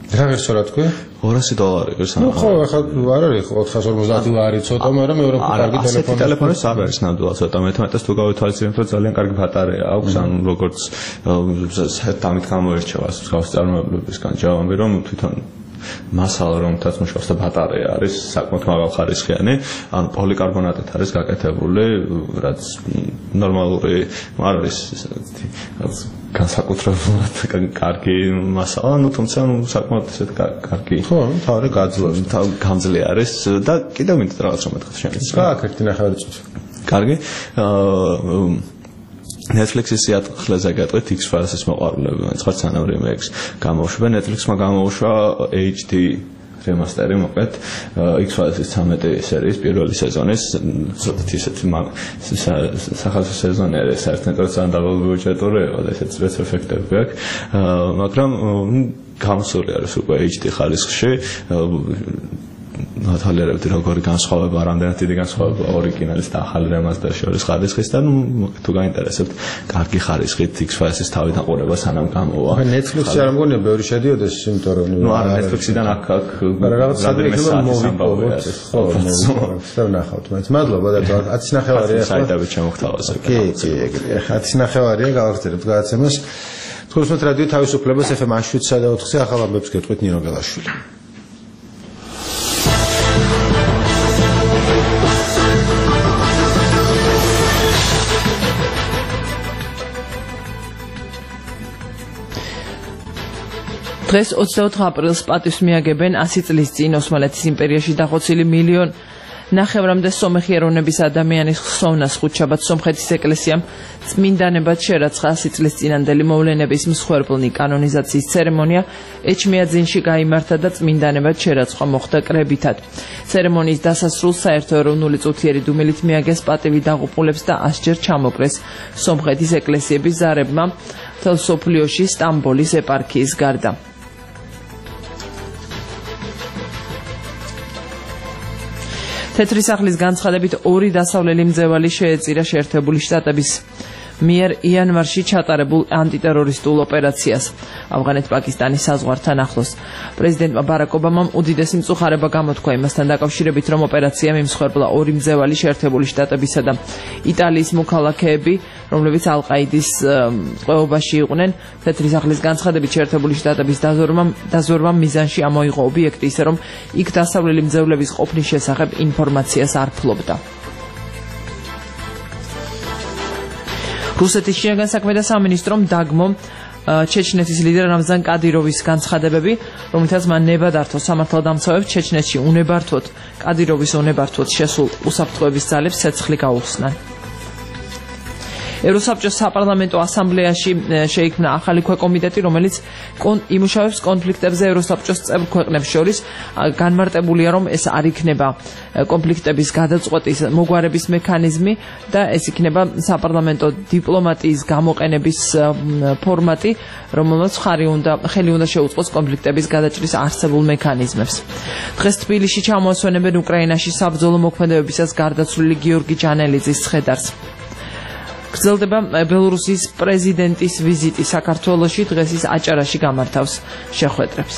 რა გესურა თქვი? ორასი დოლარი ის. ნუ ხო, ახლა არ არის ოთხას ორმოცდაათი ლარი ცოტა, მაგრამ მეორე კარგი ტელეფონი. ტელეფონი არ არის ნამდვილად ცოტა, მეთმეტეს თუ გავითვალისწინებთ, რომ ძალიან კარგი ბატარეა აქვს, ანუ როგორც დამით გამოირჩევა მსგავს წარმოებლებისგან, ჯავამბი რომ თვითონ მასალა რომელთაც მუშაობს და ბატარეა არის საკმაოდ მაღალ ხარისხიანი, ანუ პოლიკარბონატით არის გაკეთებული, რაც ნორმალური არ არის ისეთი განსაკუთრებულად კარგი მასალა, ну თუმცა საკმაოდ ისეთ კარგი. ხო, თავი გაძლევს, გამძლე არის და კიდევ მინდა რაღაც რომ მეთქვა შენ. გააკეთე ნახევარი წუთი. კარგი. აა Netflix-ის სიახლეზე გეტყვით X-Files-ის მოყვარულები, მაინც ხარ სანამ remake-ს გამოუშვა. Netflix-მა გამოუშვა H D რემასტერი, მოკლედ X-Files-ის ცამეტი სერიის პირველი სეზონის, ცოტა ისეთი სახალხო სეზონი არის, საერთოდ ძალიან დაბალი ბიუჯეტური, ესეც სპეციფიკები აქვს, მაგრამ გამოსული არის უკვე H D ხარისხში. ნათვალიერებდი როგორი განსხვავება, რამდენად დიდი განსხვავება ორიგინალის და ახალი რემასტერის შორის ხარისხის და ნუ თუ გაინტერესებთ, კარგი ხარისხით X-Files-ის თავიდან ყურება სანამ გამოვა. აი Netflix-ი არ მგონია ბევრი შედიოდეს, იმიტომ რომ ნუ არა Netflix-იდან აქ აქ რაღაც სადმე მოვიპოვოთ. ხო, მოვიპოვოთ. ნახავთ, მაინც მადლობა და ათის ნახევარია ახლა. საიტები ჩემოხთავაზე. კი, კი, ათის ნახევარია გავახსენებთ გადაცემას. თქოს რადიო თავისუფლებას F M შვიდსა და ოთხზე ახალ ამბებს გეტყვით ნინო გელაშვილი. დღეს ოცდაოთხ აპრილს პატივს მიაგებენ ასი წლის წინ ოსმალეთის იმპერიაში დახოცილი მილიონ ნახევრამდე სომეხი ეროვნების ადამიანის ხსოვნას ხუთშაბათ სომხეთის ეკლესიამ წმინდანებად შერაცხა ასი წლის წინანდელი მოვლენების მსხვერპლნი კანონიზაციის ცერემონია ეჩმიაძინში გაიმართა და წმინდანებად შერაცხვა მოხდა კრებითად. ცერემონიის დასასრულს საერთო ეროვნული წუთიერი დუმილით მიაგეს პატივი დაღუპულებს და ასჯერ ჩამოკრეს სომხეთის ეკლესიების ზარებმა მთელ სოფლიოში სტამბოლის ეპარქიის გარდა. თეთრი სახლის განცხადებით ორი დასავლელი მძევალი შეეწირა შეერთებული შტატების მიერ იანვარში ჩატარებულ ანტიტერორისტულ ოპერაციას ავღანეთ-პაკისტანის საზღვართან ახლოს. პრეზიდენტმა ბარაკ ობამამ უდიდესი მწუხარება გამოთქვა იმასთან დაკავშირებით, რომ ოპერაციამ იმსხვერპლა ორი მძევალი შეერთებული შტატებისა და იტალიის მოქალაქეები, რომლებიც ალ-ყაიდის ტყვეობაში იყვნენ. თეთრი სახლის განცხადებით შეერთებული შტატების დაზვერვამ დაზვერვამ მიზანში ამოიღო ობიექტი, ისე რომ იქ დასავლელი მძევლების ყოფნის შესახებ ინფორმაციას არ ფლობდა. რუსეთის შინაგან საქმეთა სამინისტრომ დაგმო ჩეჩნეთის ლიდერ რამზან კადიროვის განცხადებები, რომელთაც მან ნება დართო სამართალდამცავებს ჩეჩნეთში უნებართვოდ კადიროვის უნებართვოდ შესულ უსაფრთხოების ძალებს ცეცხლი გაუხსნან. ევროსაბჭოს საპარლამენტო ასამბლეაში შეიქმნა ახალი ქვეკომიტეტი, რომელიც იმუშავებს კონფლიქტებზე ევროსაბჭოს წევრ ქვეყნებს შორის. განმარტებულია, რომ ეს არ იქნება კონფლიქტების გადაწყვეტის მოგვარების მექანიზმი და ეს იქნება საპარლამენტო დიპლომატიის გამოყენების ფორმატი, რომელმაც ხარი უნდა ხელი უნდა შეუწყოს კონფლიქტების გადაჭრის არსებულ მექანიზმებს. დღეს თბილისში ჩამოასვენებენ უკრაინაში საბრძოლო მოქმედებებისას გარდაცვლილი გიორგი ჯანელიძის ცხედარს. გრძელდება ბელორუსის პრეზიდენტის ვიზიტი საქართველოში, დღეს ის აჭარაში გამართავს შეხვედრებს.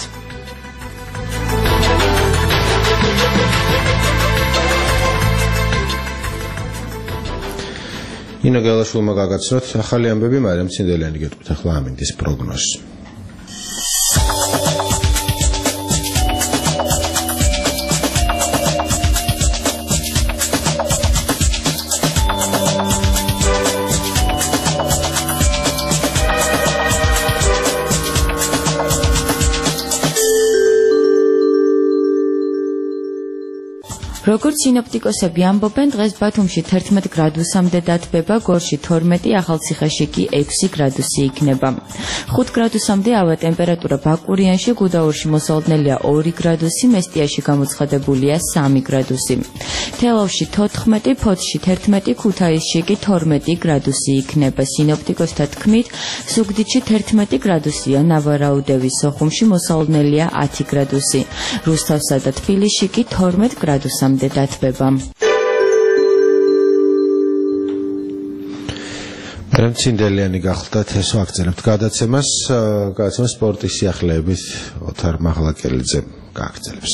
ინო გელაშვილმა გაგაცნოთ ახალი ამბები, მაგრამ ცინდელიანი გეტყვით ახლა ამინდის პროგნოზს. როგორც სინოპტიკოსები ამბობენ, დღეს ბათუმში თერთმეტ გრადუსამდე დათბება, გორში თორმეტი, ახალციხეში კი ექვსი გრადუსი იქნება. ხუთ გრადუსამდე ავა ტემპერატურა ბაკურიანში, გუდაურში მოსალოდნელია ორი გრადუსი, მესტიაში გამოცხადებულია სამი გრადუსი. თელავში თოთხმეტი, ფოთში თერთმეტი, ქუთაისში კი თორმეტი გრადუსი იქნება. სინოპტიკოსთა თქმით, ზუგდიდში თერთმეტი გრადუსია, ნავარაუდევის სოხუმში მოსალოდნელია ათი გრადუსი. რუსთავსა და თბილისში კი თორმეტ გრადუსამდე დათბება. მაგრამ ცინდელიანი გახლდათ ეს ვაგრძელებთ გადაცემას გადაცემას სპორტის სიახლეებით ოთარ მაღლაკელიძე გააგრძელებს.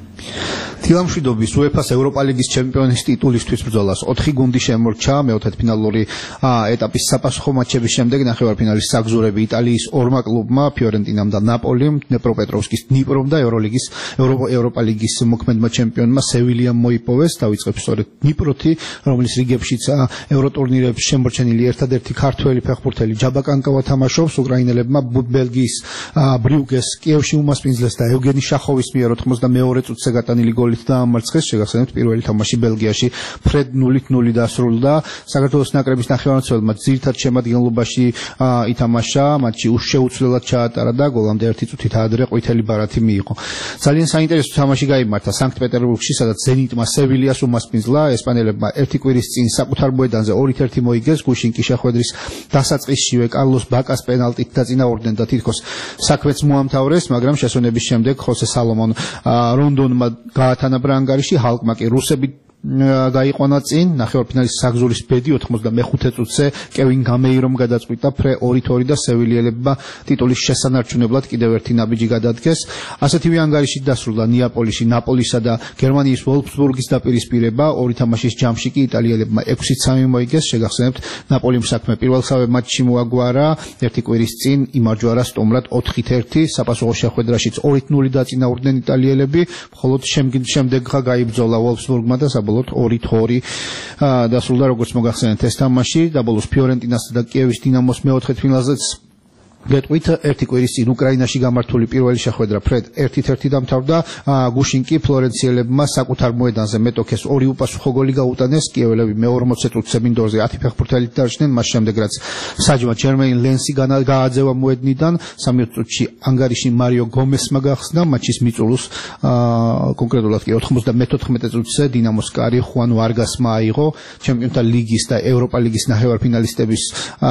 თილამშვიდობის უეფას ევროპა ლიგის ჩემპიონის ტიტულისთვის ბრძოლას ოთხი გუნდი შემორჩა მეოთედფინალური ეტაპის საფასუხო მატჩების შემდეგ ნახევარფინალის საგზურები იტალიის ორმა კლუბმა ფიორენტინამ და ნაპოლიმ დნეპროპეტროვსკის დნიპრომ და ევროლიგის ევროპა ლიგის მოქმედმა ჩემპიონმა სევილიამ მოიპოვეს. დაიწყებს სწორედ დნიპროთი, რომლის რიგებშიც ევროტურნირებში შემორჩენილი ერთადერთი ქართველი ფეხბურთელი ჯაბა კანკავა თამაშობს. უკრაინელებმა ბელგიის ბრიუგეს კიევში უმასპინძლეს და ევგენი შახოვის მიერ ოთხმოცდამეორე წუთზე გატანილი გოლით დაამარცხეს. შეგახსენებთ პირველი თამაში ბელგიაში ფრედ ნულით ნული დასრულდა. საქართველოს ნაკრების ნახევარმცველმა ძირითად შემადგენლობაში ითამაშა, მატჩი უშეუცვლელად ჩაატარა და გოლამდე ერთი წუთით ადრე ყვითელი ბარათი მიიღო. ძალიან საინტერესო თამაში გაიმართა სანქტ-პეტერბურგში, სადაც ზენიტმა სევილიას უმასპინძლა. ესპანელებმა ერთი კვირის წინ საკუთარ მოედანზე ორით ერთი მოიგეს. გუშინ კი შეხვედრის დასაწყისშივე კარლოს ბაკას პენალტით დაწინაურდნენ და თითქოს საქმეც მოამთავრეს, მაგრამ შესვენების შემდეგ ხოსე სალომონ რონდონმა გაათანაბრა ანგარიში, ჰალკმა კი რუსები გაიყვანა წინ. ნახევარფინალის საგზურის ბედი ოცდამეხუთე წუთზე კევინ გამეირომ გადაწყვიტა ფრე ორით ორი და სევილიელებმა ტიტულის შესანარჩუნებლად კიდევ ერთი ნაბიჯი გადადგეს. ასეთივე ანგარიშით დასრულდა ნეაპოლიში ნაპოლისა და გერმანიის ვოლფსბურგის დაპირისპირება. ორი თამაშის ჯამში კი იტალიელებმა ექვსით სამი მოიგეს. შეგახსენებთ, ნაპოლიმ საქმე პირველსავე მატჩში მოაგვარა, ერთი კვირის წინ იმარჯვარა სტუმრად ოთხით ერთი. საფასუხო შეხვედრაშიც ორით ნული დაწინაურდნენ იტალიელები, მხოლოდ შემდეგღა გაიბრძოლა ვოლფსბურგმა და საბოლოოდ ორით ორი დასრულდა, როგორც მოგახსენეთ ეს თამაში. დაბოლოს ფიორენტინასა და კიევის დინამოს მეოთხედფინალზეც გეტყვით. ერთი კვირის წინ უკრაინაში გამართული პირველი შეხვედრა ფრედ ერთით ერთი დამთავრდა. გუშინ კი ფლორენციელებმა საკუთარ მოედანზე მეტოქეს ორი უპასუხო გოლი გაუტანეს. კიეველები მეორმოცე წუთზე მინდორზე ათი ფეხბურთელით დარჩნენ, მას შემდეგ რაც საჯმა ჯერმეინ ლენსი გააძევა მოედნიდან. სამი წუთში ანგარიში მარიო გომესმა გახსნა. მატჩის მიწურულს კონკრეტულად კი ოთხმოცდამეთოთხმეტე წუთზე დინამოს კარი ხუან ვარგასმა აიღო. ჩემპიონთა ლიგის და ევროპა ლიგის ნახევარფინალისტების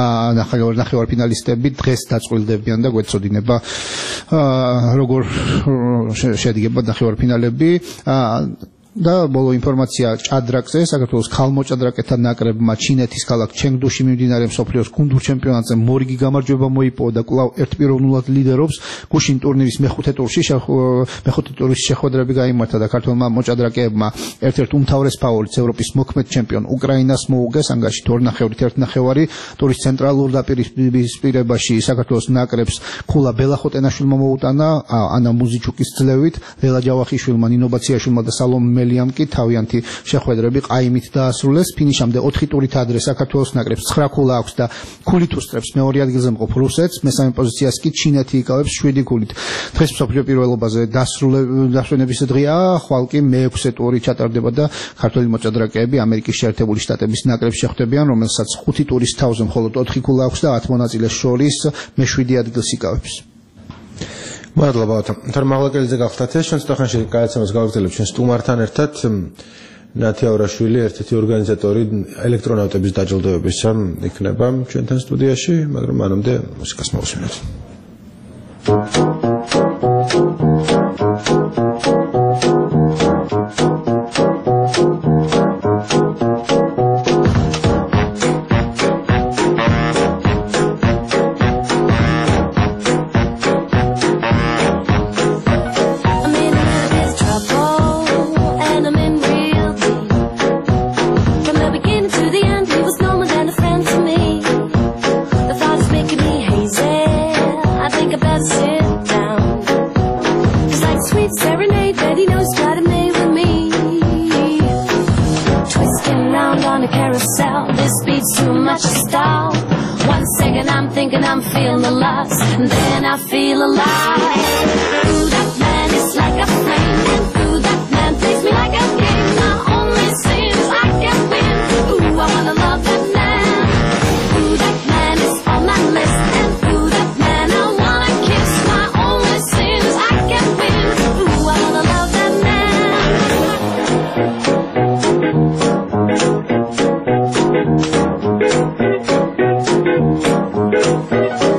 ნახევარფინალისტები დღეს წვილდებიან და გვეცოდინება როგორ შედგება ნახევარფინალები. და ბოლო ინფორმაცია ჭადრაკზე. საქართველოს ქალმოჭადრაკეთა ნაკრებმა ჩინეთის ქალაქ ჩენგდუში მიმდინარე მსოფლიოს გუნდურ ჩემპიონატზე მორიგი გამარჯვება მოიპოვა და კვლავ ერთპიროვნულად ლიდერობს. გუშინ ტურნირის მეხუთე ტურში მეხუთე ტურის შეხვედრები გაიმართა და ქართველმა მოჭადრაკეებმა ერთ-ერთ უმთავრეს ფავორიტს ევროპის მოქმედ ჩემპიონ უკრაინას მოუგეს. ანგარიშით ორ ნახევრით ერთ ნახევარი. ტურის ცენტრალურ დაპირისპირებაში საქართველოს ნაკრებს ქულა ბელახოტენაშვილმა მოუტანა ანა მუზიჩუკის ძლევით, ლელა ჯავახიშვილმა, ნინო ბაციაშვილმა და სალომე მელიამ კი თავიანთი შეხვედრები ყაიმით დაასრულეს. ფინიშამდე ოთხი ტურით ადრე საქართველოს ნაკრებს ცხრა ქულა აქვს და ქულით უსწრებს მეორე ადგილზე მყოფ რუსეთს. მესამე პოზიციას კი ჩინეთი იკავებს შვიდი ქულით. დღეს მსოფლიო პირველობაზე დასრულების დღეა, ხვალ კი მეექვსე ტური ჩატარდება და ქართველი მოჭადრაკეები ამერიკის შეერთებული შტატების ნაკრებს შეხვდებიან, რომელსაც ხუთი ტურის თავზე მხოლოდ ოთხი ქულა აქვს და ათ მონაწილეს შორის მეშვიდე ადგილს იკავებს. მადლობა ოთარ მაღლაკელიძე გახლდათ ეს ჩვენ ცოტახანში გადაცემას გავაგრძელებ ჩვენ სტუმართან ერთად. ნათი ავრაშვილი ერთ-ერთი ორგანიზატორი ელექტრონავტების დაჯილდოებისა იქნება ჩვენთან სტუდიაში, მაგრამ მანამდე მუსიკას მოვუსმინოთ.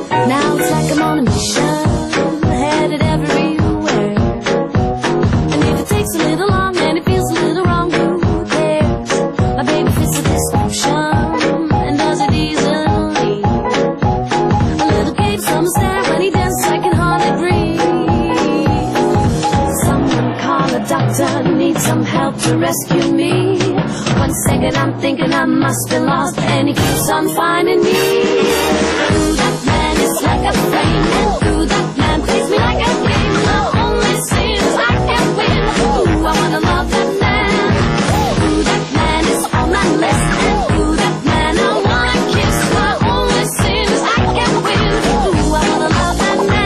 Now it's like I'm on a mission, headed everywhere. And if to rescue me. One second I'm thinking I must be lost, and he keeps on finding me. Ooh, that man is like a flame, and ooh, that man plays me like a game. The only sin is I can't win. Ooh, I wanna love that man. Ooh, that man is on my list, and ooh, that man I wanna kiss. The only sin is I can't win. Ooh, I wanna love that man.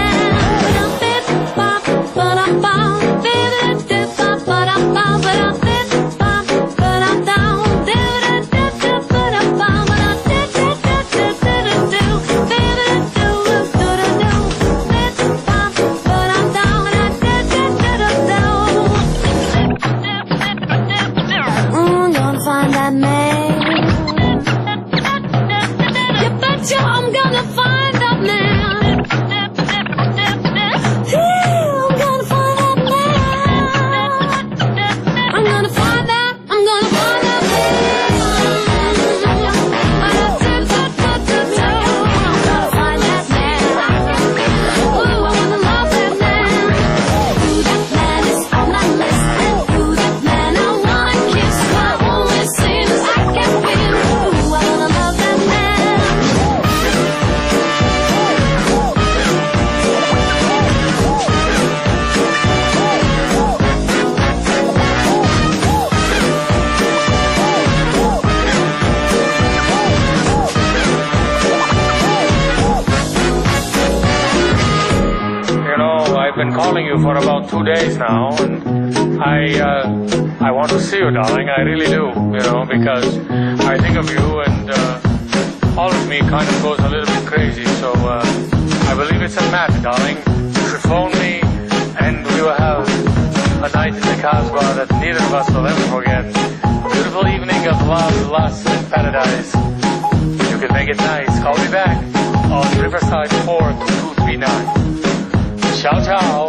Calling you for about two days now, and I uh, I want to see you, darling. I really do, you know, because I think of you, and uh, all of me kind of goes a little bit crazy. So uh, I believe it's a match, darling. You should phone me, and we will have a night in the Casbah that neither of us will ever forget. Beautiful evening of love, lust, and paradise. You can make it nice. Call me back on Riverside four two three nine. Ciao, ciao.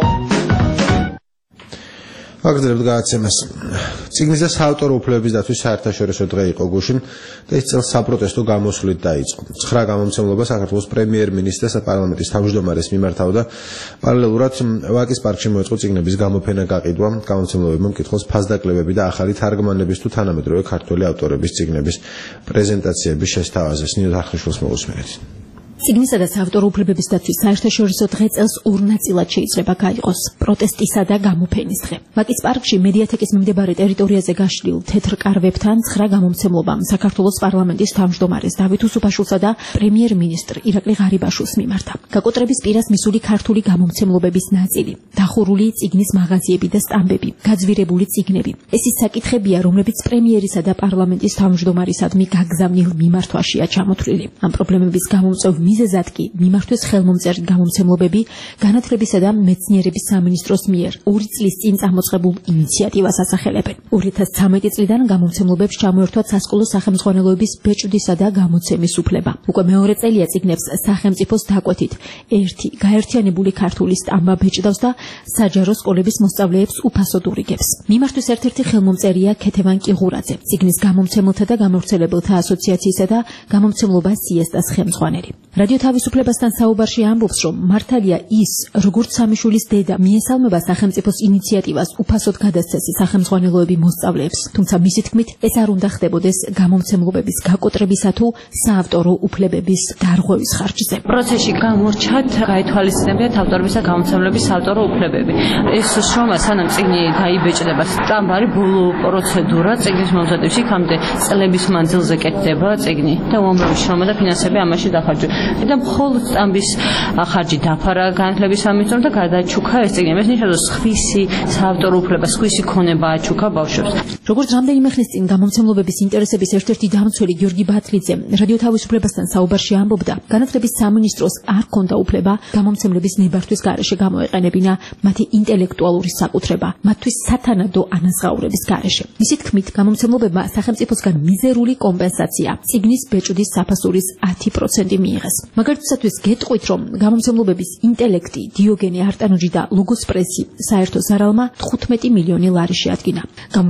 აგრძელებთ გადაცემას. წიგნისა საავტორო უფლებების დაცვის საერთაშორისო დღე იყო გუშინ და ის წელს საპროტესტო გამოსვლით დაიწყო. ცხრა გამომცემლობა საქართველოს პრემიერ-მინისტრს და პარლამენტის თავმჯდომარეს მიმართავდა. პარალელურად ვაკის პარკში მოეწყო წიგნების გამოფენა გაყიდვა. გამომცემლებებმა მკითხველს ფასდაკლებები და ახალი თარგმანების თუ თანამედროვე ქართველი ავტორების წიგნების პრეზენტაციების შესთავაზეს. ნინო არხიშვილს მოусმენთ. წიგნისა და საავტორო უფლებების დაცვის საერთაშორისო დღე წელს ორ ნაწილად შეიძლება გაიყოს: პროტესტისა და გამოფენის დღე. ვაკის პარკში მედიათეკის მიმდებარე ტერიტორიაზე გაშლილ თეთრ კარვებთან ცხრა გამომცემლობამ საქართველოს პარლამენტის თავმჯდომარეს დავით უსუფაშვილსა და პრემიერ-მინისტრ ირაკლი ღარიბაშვილს მიმართა. გაკოტრების პირას მისული ქართული გამომცემლობების ნაწილი, დახურული წიგნის მაღაზიები და სტამბები, გაძვირებული წიგნები. ეს ის საკითხებია, რომლებიც პრემიერისა და პარლამენტის თავმჯდომარისადმი გაგზავნილ მიმართვაშია ჩამოთვლილი. ამ პრობლემების გამომწვევ მიზეზად კი მიმართვეს ხელმომწერი გამომცემლობები განათლებისა და მეცნიერების სამინისტროს მიერ ორი წლის წინ წამოწყებულ ინიციატივას ასახელებენ. ორი ათას ცხრამეტი წლიდან გამომცემლობებს ჩამოერთვათ სასკოლო სახელმძღვანელოების ბეჭდვისა და გამოცემის უფლება. უკვე მეორე წელია წიგნებს სახელმწიფოს დაკვეთით ერთი გაერთიანებული ქართული სტამბა ბეჭდავს და საჯარო სკოლების მოსწავლეებს უფასოდ ურიგებს. მიმართვის ერთ-ერთი ხელმომწერია ქეთევან კიღურაძე, წიგნის გამომცემელთა და გამავრცელებელთა ასოციაციისა და გამომცემლობა სიესტას ხელმძღვანელი. რადიო თავისუფლებასთან საუბარში ამბობს, რომ მართალია ის, როგორც სამიშვილის დედა, მიესალმება სახელმწიფოს ინიციატივას უფასოდ გადასცეს სახელმძღვანელოები მოსწავლეებს, თუმცა მისი თქმით, ეს არ უნდა ხდებოდეს გამომცემლობების გაკოტრებისა თუ საავტორო უფლებების დარღვევის ხარჯზე. პროცესში გამორჩათ გაითვალისწინებიათ ავტორებისა და გამომცემლების საავტორო უფლებები. ეს შრომა სანამ წიგნი დაიბეჭდება, სტამბარი ბოლო პროცედურა წიგნის მომზადების იქამდე წლების მანძილზე კეთდება წიგნი და უამრავი შრომა და ფინანსები ამაში დახარჯვა. და მხოლოდ სტამბის ხარჯი დაფარა განათლების სამინისტრომ და გადაჩუქა ეს წიგნი. ეს ნიშნავს, რომ სხვისი საავტორო უფლება, სხვისი ქონება აჩუქა ბავშვებს. როგორც რამდენიმე ხნის წინ გამომცემლობების ინტერესების ერთ-ერთი დამცველი გიორგი ბათლიძე რადიო თავისუფლებასთან საუბარში ამბობდა, განათლების სამინისტროს არ ჰქონდა უფლება გამომცემლების ნებართვის გარეშე გამოეყენებინა მათი ინტელექტუალური საკუთრება, მათთვის სათანადო ანაზღაურების გარეშე. მისი თქმით, გამომცემლობებმა სახელმწიფოსგან მიზერული კომპენსაცია წიგნის ბეჭდის საფასურის ათი პროცენტი მიიღეს. მაგალითად, გეტყვით, რომ გამომცემლობების ინტელექტი, დიოგენე არტანოჯი და ლოგოს პრესი საერთო ზარალმა თხუთმეტი მილიონი ლარი შეადგინა. გამომცემლობებმა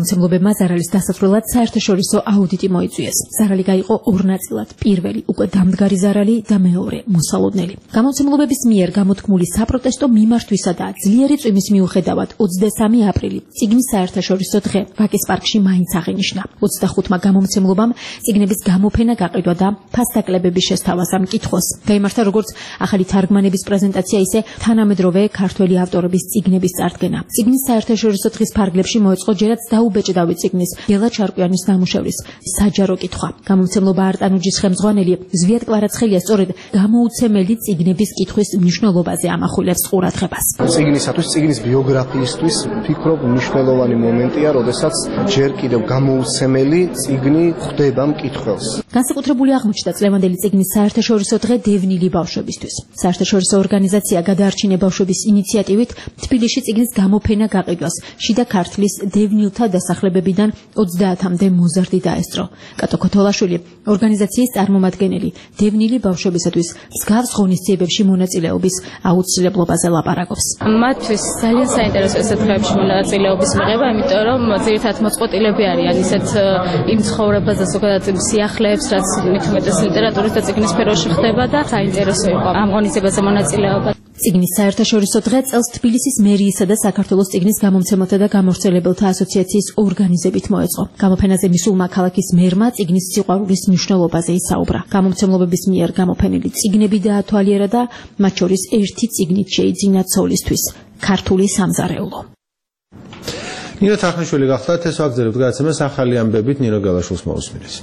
მიღებებმა ზარალის დასაცვლელად საერთაშორისო აუდიტი მოიწვიეს. ზარალი გაიყო ორ ნაწილად. პირველი უკვე დამდგარი ზარალი და მეორე მოსალოდნელი. გამომცემლობების მიერ გამოთქმული საპროტესტო მიმართვისა და ძლიერი წვიმის მიუხედავად ოცდამესამე აპრილი წიგნის საერთაშორისო დღე ვაკის პარკში მაინც აღინიშნა. ოცდახუთმა გამომცემლობამ წიგნების გამოფენა გაყიდვა და ფასდაკლებების შესთავაზა მკითხოს. გაიმართა როგორც ახალი თარგმანების პრეზენტაცია, ისე თანამედროვე ქართველი ავტორების წიგნების წარდგენა. წიგნის საერთაშორისო დღის ფარგლებში მოეწყო ჯერაც დაუბეჭდავი წიგნის გელა ჩარკვიანის ნამუშევრის საჯარო კითხვა. გამომცემლობა არტანუჯის ხელმძღვანელი ზვიად კვარაცხელია სწორედ გამოუცემელი წიგნების კითხვის მნიშვნელობაზე ამახვილებს ყურადღებას. წიგნისათვის, წიგნის ბიოგრაფიისთვის ვფიქრობ მნიშვნელოვანი მომენტია, როდესაც ჯერ კიდევ გამოუცემელი წიგნი ხვდება მკითხველს. განსაკუთრებული აღმოჩნდა წლევანდელი წიგნის საერთაშორისო დღე დევნილი ბავშვებისთვის. საერთაშორისო ორგანიზაცია გადაარჩინე ბავშვების ინიციატივით თბილისში წიგნის გამოფენა გაყიდვას შიდა ქართლის დევნილთა დასახლებებიდან ოცდაათამდე მოზარდი დაესწრო. კატო ქოთოლაშვილი, ორგანიზაციის წარმომადგენელი, დევნილი ბავშვებისათვის მსგავს ღონისძიებებში მონაწილეობის აუცილებლობაზე ლაპარაკობს. მათთვის ძალიან საინტერესო ესეთ დღეებში მონაწილეობის მიღება, იმიტომ რომ ძირითადად მოწყობილები არიან ისეთ იმ ცხოვრებას და ზოგადად სიახლეებს, რაც მით უმეტეს ლიტერატურის და წიგნის სფეროში ხდება და საინტერესო იყო ამ ღონისძიებაზე მონაწილეობა. წიგნის საერთაშორისო დღე წელს თბილისის მერიისა და საქართველოს წიგნის გამომცემელთა და გამავრცელებელთა ასოციაციის ორგანიზებით მოეწყო. გამოფენაზე მისულმა ქალაქის მერმა წიგნის სიყვარულის მნიშვნელობაზე ისაუბრა. გამომცემლობების მიერ გამოფენილი წიგნები დაათვალიერა და მათ შორის ერთი წიგნით შეიძინა ცოლისთვის ქართული სამზარეულო. ნინო თახნიშვილი გახდათ, ეს ვაგრძელებთ გადაცემას ახალი ამბებით ნინო გელაშვილს მოусმინეს.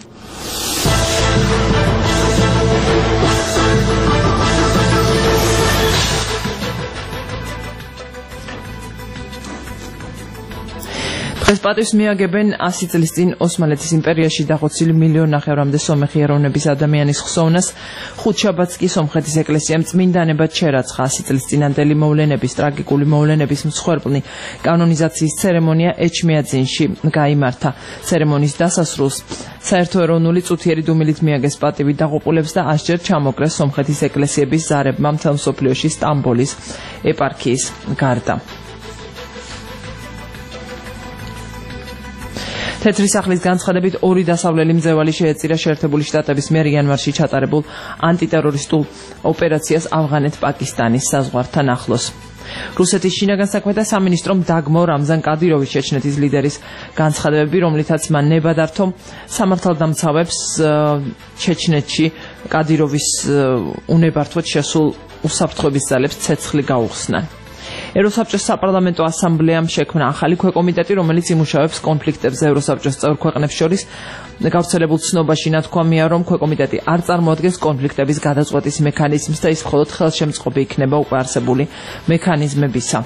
ეს პატივს მიაგებენ ასი წლის წინ ოსმალეთის იმპერიაში დახოცილი მილიონ ნახევრამდე სომეხი ეროვნების ადამიანის ხსოვნას. ხუთშაბათს კი სომხეთის ეკლესიამ წმინდანებად შერაცხა ასი წლის წინანდელი მოვლენების ტრაგიკული მოვლენების მსხვერპლი კანონიზაციის ცერემონია ეჩმიაძინში გაიმართა. ცერემონიის დასასრულს საერთო ეროვნული წუთიერი დუმილით მიაგეს პატივი დაღუპულებს და ასჯერ ჩამოკრეს სომხეთის ეკლესიების ზარებმა მთელ მსოფლიოში სტამბოლის ეპარქიის გარდა. თეთრი სახლის განცხადებით ორი დასავლელი მძევალი შეეწირა შეერთებული შტატების მიერ იანვარში ჩატარებულ ანტიტერორისტულ ოპერაციას ავღანეთ-პაკისტანის საზღვართან ახლოს. რუსეთის შინაგან საქმეთა სამინისტრომ დაგმო რამზან კადიროვის ჩეჩნეთის ლიდერის განცხადებები, რომლითაც მან ნება დართო სამართალდამცავებს ჩეჩნეთში კადიროვის უნებართვოდ შესულ უსაფრთხოების ძალებს ცეცხლი გაუხსნან. ევროსაბჭოს საპარლამენტო ასამბლეამ შექმნა ახალი ქვეკომიტეტი, რომელიც იმუშავებს კონფლიქტებზე ევროსაბჭოს წევრ ქვეყნებს შორის. გავრცელებულ ცნობაში ნათქვამია, რომ ქვეკომიტეტი არ წარმოადგენს კონფლიქტების გადაწყვეტის მექანიზმს და ის მხოლოდ ხელშემწყობი იქნება უკვე არსებული მექანიზმებისა.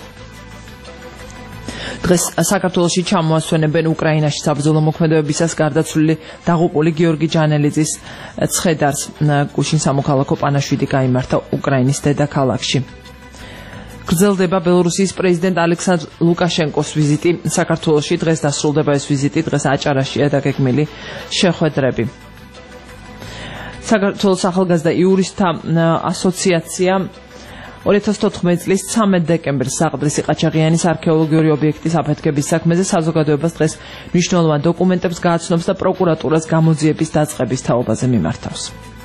დღეს საქართველოში ჩამოასვენებენ უკრაინაში საბრძოლო მოქმედებებისას გარდაცვლილი დაღუპული გიორგი ჯანელიძის ცხედარს. გუშინ სამოქალაქო პანაშვიდი გაიმართა უკრაინის დედაქალაქში. გრძელდება ბელორუსიის პრეზიდენტ ალექსანდრ ლუკაშენკოს ვიზიტი საქართველოში. დღეს დასრულდება ეს ვიზიტი, დღეს აჭარაშია დაგეგმილი შეხვედრები. საქართველოს ახალგაზრდა იურისტთა ასოციაცია ორი ათას თოთხმეტი წლის ცამეტ დეკემბერს საყდრისი ყაჩაღიანის არქეოლოგიური ობიექტის აფეთქების საქმეზე საზოგადოებას დღეს მნიშვნელოვან დოკუმენტებს გააცნობს და პროკურატურას გამოძიების დაწყების თაობაზე მიმართავს.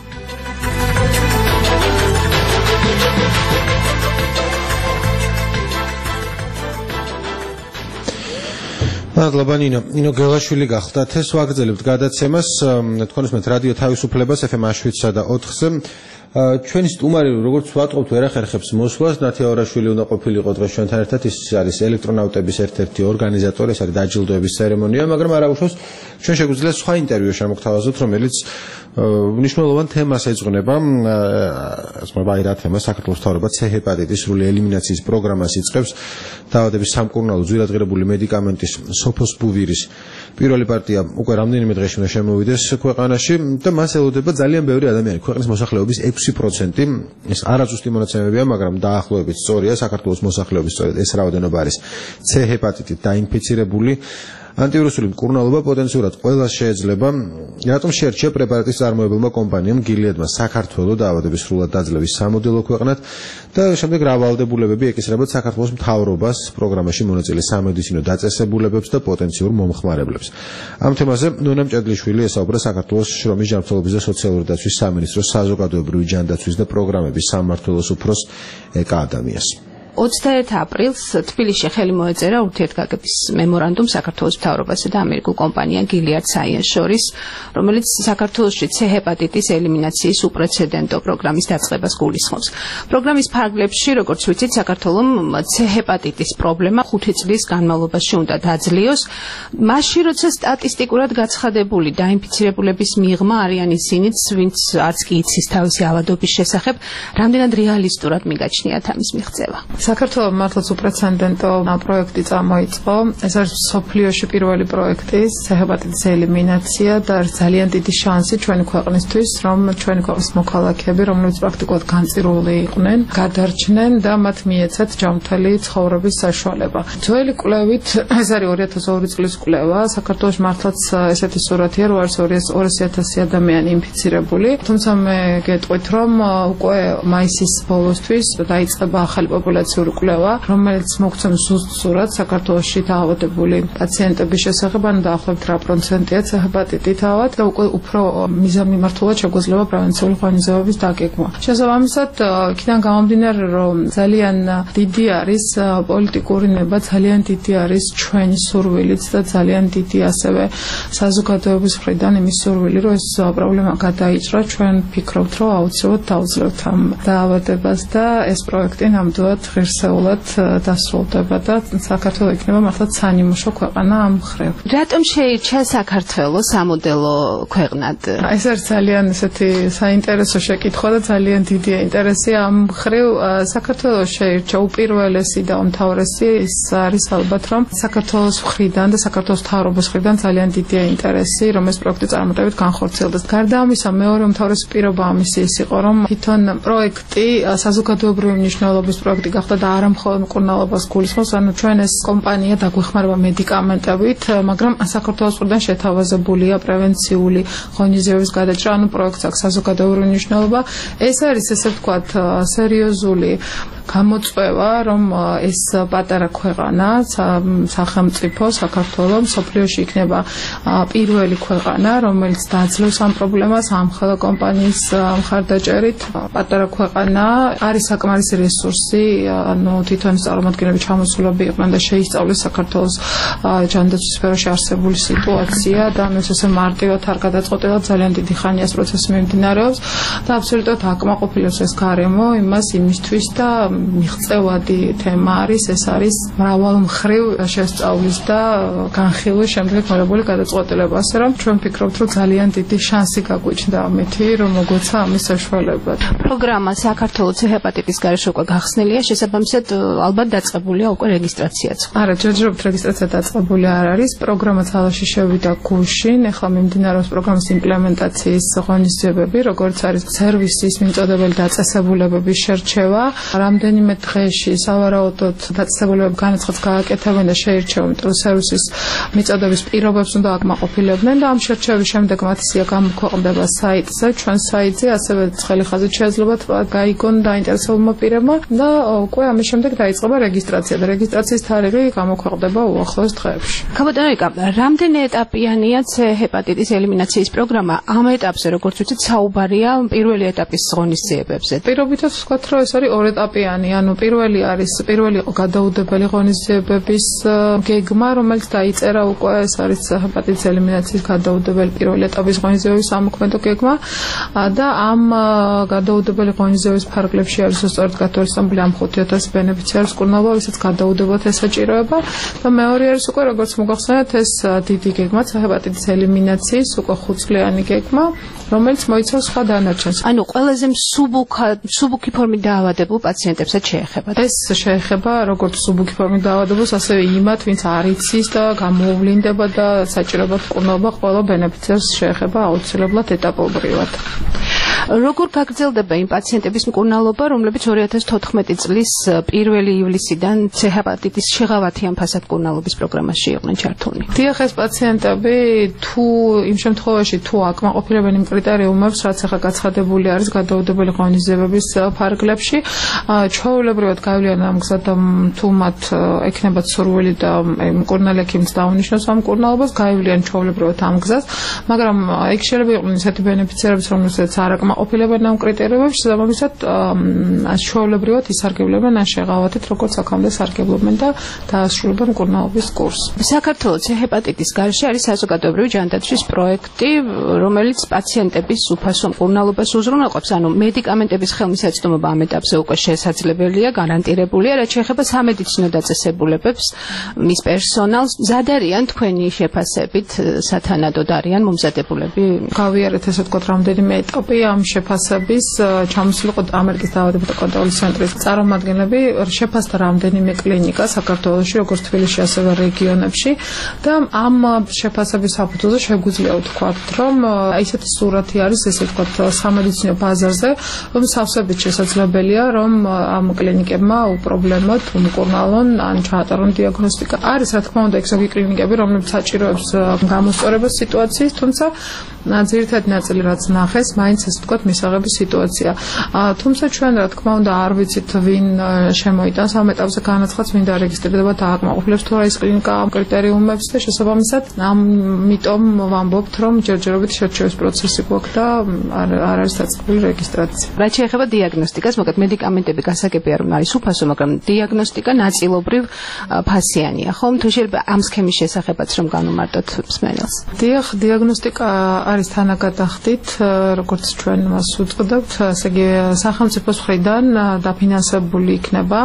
მადლობა ნინო. ნინო გელაშვილი გახდათ, ეს ვაგრძელებთ გადაცემას თქვენს რადიო თავისუფლებას ეფ ემ შვიდსა და ოთხზე. ჩვენი სტუმარი, როგორც ვატყობთ, ვერ ახერხებს მოსვლას. ნათი ავრაშვილი უნდა ყოფილიყო დღეს ჩვენთან ერთად. ის არის ელექტრონავტების ერთ-ერთი ორგანიზატორი, ეს არის დაჯილდოების ცერემონია, მაგრამ არა უშავს ჩვენ შეგვიძლია სხვა ინტერვიუ შემოგთავაზოთ, რომელიც მნიშვნელოვან თემას ეძღვნება. ესმება აი რა თემა, საქართველოს მთავრობა ცე ჰეპატიტის სრული ელიმინაციის პროგრამას იწყებს. დაავადების სამკურნალო ძვირადღირებული მედიკამენტის სოფოსბუვირის პირველი პარტია უკვე რამდენიმე დღეში უნდა შემოვიდეს ქვეყანაში და მას ელოდება ძალიან ბევრი ადამიანი. ქვეყნის მოსახლეობის ექვსი პროცენტი. ეს არაზუსტი მონაცემებია, მაგრამ დაახლოებით სწორია. საქართველოს მოსახლეობის სწორედ ეს რაოდენობა არის ცე ჰეპატიტით დაინფიცირებული. ანტივირუსული მკურნალობა პოტენციურად ყველას შეეძლება. რატომ შეერჩია პრეპარატის წარმოებელმა კომპანიამ გილიედმა საქართველოს დაავადების სრულად დაძლევის სამოდელო ქვეყნად და შემდეგ რა ვალდებულებები ეკისრებათ საქართველოს მთავრობას პროგრამაში მონაწილე სამედიცინო დაწესებულებებს და პოტენციურ მომხმარებლებს. ამ თემაზე ნონა მჭედლიშვილი ესაუბრა საქართველოს შრომის ჯანმრთელობის და სოციალური დაცვის სამინისტროს საზოგადოებრივი ჯანდაცვის და პროგრამების სამმართველოს უფროს ეკა ადამიანს. ოცდაერთი აპრილს თბილისში ხელი მოეწერა ურთიერთგაგების მემორანდუმ საქართველოს მთავრობასა და ამერიკულ კომპანია Gilead Sciences შორის, რომელიც საქართველოში C ჰეპატიტის ელიმინაციის უპრეცედენტო პროგრამის დაწყებას გულისხმობს. პროგრამის ფარგლებში, როგორც ვიცით, საქართველოს C ჰეპატიტის პრობლემა ხუთი წლის განმავლობაში უნდა დაძლიოს. მასში, როცა სტატისტიკურად გაცხადებული დაინფიცირებულების მიღმა არიან ისინიც, ვინც არც კი იცის თავისი ავადობის შესახებ, რამდენად რეალისტურად მიგაჩნიათ ამის მიღწევა. საქართველოს მართლაც უპრეცედენტო პროექტი წამოიწყო. ეს არის სოფლიოში პირველი პროექტი C ჰეპატიტის ელიმინაცია და არის ძალიან დიდი შანსი ჩვენი ქვეყნისთვის, რომ ჩვენი ქვეყნის მოქალაქეები, რომლებიც პრაქტიკულად განწირული იყვნენ, გადარჩნენ და მათ მიეცათ ჯანმრთელი ცხოვრების საშუალება. ძველი კვლევით, ეს არის ორი ათას ორი წლის კვლევა, საქართველოს მართლაც ესეთი სურათია, რომ არის ორასი ათასი ადამიანი ინფიცირებული. თუმცა მე გეტყვით, რომ უკვე მაისის ბოლოსთვის დაიწყება ახალი პოპულაცია კვლევა, რომელიც მოგცემს ზუსტ სურათს საქართველოში დაავადებული პაციენტების შესახებ, ან დაახლოებით რა პროცენტია C ჰეპატიტით ავად და უკვე უფრო მიზანმიმართულად შეგვეძლება პრევენციული ღონისძიებების დაგეგმვა. შესაბამისად, იქიდან გამომდინარე, რომ ძალიან დიდი არის პოლიტიკური ნება, ძალიან დიდი არის ჩვენი სურვილიც და ძალიან დიდი ასევე საზოგადოების მხრიდან იმის სურვილი, რომ ეს პრობლემა გადაიჭრა. ჩვენ ვფიქრობთ, რომ აუცილებლად დავუძლებთ ამ დაავადებას და ეს პროექტი ნამდვილად ღირსეულად დასრულდება და საქართველოს იქნება მართლაც სანიმუშო ქვეყანა ამ მხრივ. რატომ შეირჩა საქართველოს სამოდელო ქვეყნად? ეს არის ძალიან ესეთი საინტერესო შეკითხვა და ძალიან დიდი ინტერესი ამ მხრივ. საქართველოს შეირჩა უპირველესი და უმთავრესი ის არის ალბათ, რომ საქართველოს მხრიდან და საქართველოს მთავრობის მხრიდან ძალიან დიდია ინტერესი, რომ ეს პროექტი წარმატებით განხორციელდეს. გარდა ამისა, მეორე უმთავრესი პირობა ამისი ის იყო, რომ თვითონ პროექტი საზოგადოებრივი მნიშვნელობის პროექტი გახდა და არა მხოლოდ მკურნალობას გულისხმობს, ანუ ჩვენ ეს კომპანია დაგვეხმარება მედიკამენტებით, მაგრამ საქართველოს მხრიდან შეთავაზებულია პრევენციული ღონისძიებების გადაჭრა, ანუ პროექტს აქვს საზოგადოებრივი მნიშვნელობა. ეს არის ესე ვთქვათ სერიოზული გამოწვევა, რომ ეს პატარა ქვეყანა, სახელმწიფო საქართველოს მსოფლიოში იქნება პირველი ქვეყანა, რომელიც დაძლევს ამ პრობლემას ამხელა კომპანიის მხარდაჭერით. პატარა ქვეყანა არის საკმარისი რესურსი, ანუ თვითონ წარმომადგენლები ჩამოსულები იყვნენ და შეისწავლეს საქართველოს ჯანდაცვის სფეროში არსებული სიტუაცია და ანუ ესე მარტივად არ გადაწყვეტილად ძალიან დიდი ხანია ეს პროცესი მიმდინარეობს და აბსოლუტურად აკმაყოფილებს ეს გარემო იმას იმისთვის და მიღწევადი თემა არის, ეს არის მრავალმხრივ შესწავლის და განხილვის შემდეგ მიღებული გადაწყვეტილება, ასე რომ ჩვენ ვფიქრობთ, რომ ძალიან დიდი შანსი გაგვიჩნდა ამითი, რომ მოგვეცა ამის საშუალება. პროგრამა საქართველოს C ჰეპატიტის გარეშე უკვე გახსნილია, შესაბამისად ალბათ დაწყებულია უკვე რეგისტრაციაც. არა, ჯერჯერობით რეგისტრაცია დაწყებული არ არის. პროგრამა ძალაში შევიდა გუშინ, ახლა მიმდინარეობს პროგრამის იმპლემენტაციის ღონისძიებები, როგორც არის სერვისის მიმწოდებელი დაწესებულებების შერჩევა. რამდენიმე დღეში სავარაუდოდ დაწესებულებები განაცხადს გააკეთებენ და შეირჩევენ, იმიტომ რომ სერვისის მიწოდების პირობებს უნდა აკმაყოფილებდნენ და ამ შერჩევის შემდეგ მათი სია გამოქვეყნდება საიტზე, ჩვენ საიტზე, ასევე ცხელი ხაზით შეეძლებათ გაიგონ დაინტერესებულმა პირებმა და უკვე ამის შემდეგ დაიწყება რეგისტრაცია და რეგისტრაციის თარიღი გამოქვეყნდება უახლოეს დღეებში. ქაბოდანიკა, რამდენი ეტაპიანია C ჰეპატიტის ელიმინაციის პროგრამა? ამ ეტაპზე, როგორც ვიცით, საუბარია პირველი ეტაპის ღონისძიებებზე. პირობითად ვთქვათ, რომ ეს არის ორეტაპიანი, ანუ პირველი არის პირველი გადაუდებელი ღონისძიებების გეგმა, რომელიც დაიწერა უკვე, ეს არის C ჰეპატიტის ელიმინაციის გადაუდებელი პირველი ეტაპის ღონისძიებების სამოქმედო გეგმა და ამ გადაუდებელი ღონისძიების ფარგლებში არის სწორედ გათვალისწინებული ამ ხუთი ათასი ბენეფიციარის მკურნალობა, ვისაც გადაუდებათ ესაჭიროება და მეორე არის უკვე, როგორც მოგახსენეთ, ეს დიდი გეგმა C ჰეპატიტის ელიმინაციის უკვე ხუთწლიანი გეგმა, რომელიც მოიცავს სხვა დანარჩენს. ანუ ყველაზე მსუბუქა მსუბუქი ფორმით დაავადებულ პაციენტებსაც შეეხება. ეს შეეხება როგორც მსუბუქი ფორმით დაავადებულს, ასევე იმათ, ვინც არ იცის და გამოუვლინდება და საჭიროებათ მკურნალობა ყველა ბენეფიციარს შეეხება აუცილებლად ეტაპობრივად. როგორ გაგრძელდება იმ პაციენტების მკურნალობა, რომლებიც ორი ათას თოთხმეტი წლის პირველი ივლისიდან ცეჰეპატიტის შეღავათიან ფასად მკურნალობის პროგრამაში იყვნენ ჩართულნი? დიახ, ეს პაციენტები თუ იმ შემთხვევაში თუ აკმაყოფილებენ იმ კრიტერიუმებს, რაც ახლა გაცხადებული არის გადაუდებელი ღონისძიებების ფარგლებში, ჩვეულებრივად გავლიან ამ გზად თუ მათ ექნებათ სურვილი და მკურნალი ექიმს დაუნიშნოს ამ მკურნალობას, გაივლიან ჩვეულებრივად ამ გზას, მაგრამ იქ შეიძლება იყვნენ ისეთი ბენეფიციარებიც, რომელსაც არ აკმაყოფილებენ ამ კრიტერიუმებს, შესაბამისად ჩვეულებრივად ისარგებლებენ ამ შეღავათით, როგორც აქამდე სარგებლობენ და დაასრულებენ მკურნალობის კურსს. საქართველოს ცეჰეპატიტის გარშე არის საზოგადოებრივი ჯანდაცვის პროექტი, რომელიც პაციენტების უფასო მკურნალობას უზრუნველყოფს, ანუ მედიკამენტების ხელმისაწვდომობა ამ ეტაპზე უკვე შესაძლებელია, გარანტირებულია, რაც შეეხება სამედიცინო დაწესებულებებს, მის პერსონალს. მზად არიან თქვენი შეფასებით, სათანადოდ არიან მომზადებულები? გავიარეთ ესე ვთქვათ რამდენიმე ეტაპი ამ შეფასების, ჩამოსულიყო ამერიკის დაავადებათა კონტროლის ცენტრის წარმომადგენლები, შეფასდა რამდენიმე კლინიკა საქართველოში, როგორც თბილისში, ასევე რეგიონებში და ამ შეფასების საფუძველზე შეგვიძლია ვთქვათ, რომ ისეთი სურათი არის, ესე ვთქვათ, სამედიცინო ბაზაზე, რომ სავსებით შესაძლებელია, რომ ამ კლინიკებმა უპრობლემოდ უმკურნალონ ან ჩაატარონ დიაგნოსტიკა. არის რა თქმა უნდა, ექსოგი კლინიკები, რომლებიც საჭიროებს გამოსწორებას სიტუაციის, თუმცა ძირითადი ნაწილი რაც ნახეს, მაინც ეს ვთქვათ მისაღების სიტუაცია. თუმცა ჩვენ რა თქმა უნდა არ ვიცით ვინ შემოიტანს ამ ეტაპზე განაცხადს, ვინ დარეგისტრირდება და აკმაყოფილებს თუ არა ეს კლინიკა ამ კრიტერიუმებს და შესაბამისად ამიტომ ვამბობთ, რომ ჯერჯერობით შერჩევის პროცესი გვაქვს და არ არის დაწყებული რეგისტრაცია. რაც შეეხება დიაგნოსტიკას, მოკლედ მედიკამენტები გასაგებია რომ არის უფასო, მაგრამ დიაგნოსტიკა ნაწილობრივ ფასიანია, ხომ? თუ შეიძლება ამ სქემის შესახებაც რომ განუმარტოთ მსმენელს. დიახ, დიაგნოსტიკა არის თანაგადახდით, როგორც ჩვენ მას უწოდებთ, ასე იგი სახელმწიფოს მხრიდან დაფინანსებული იქნება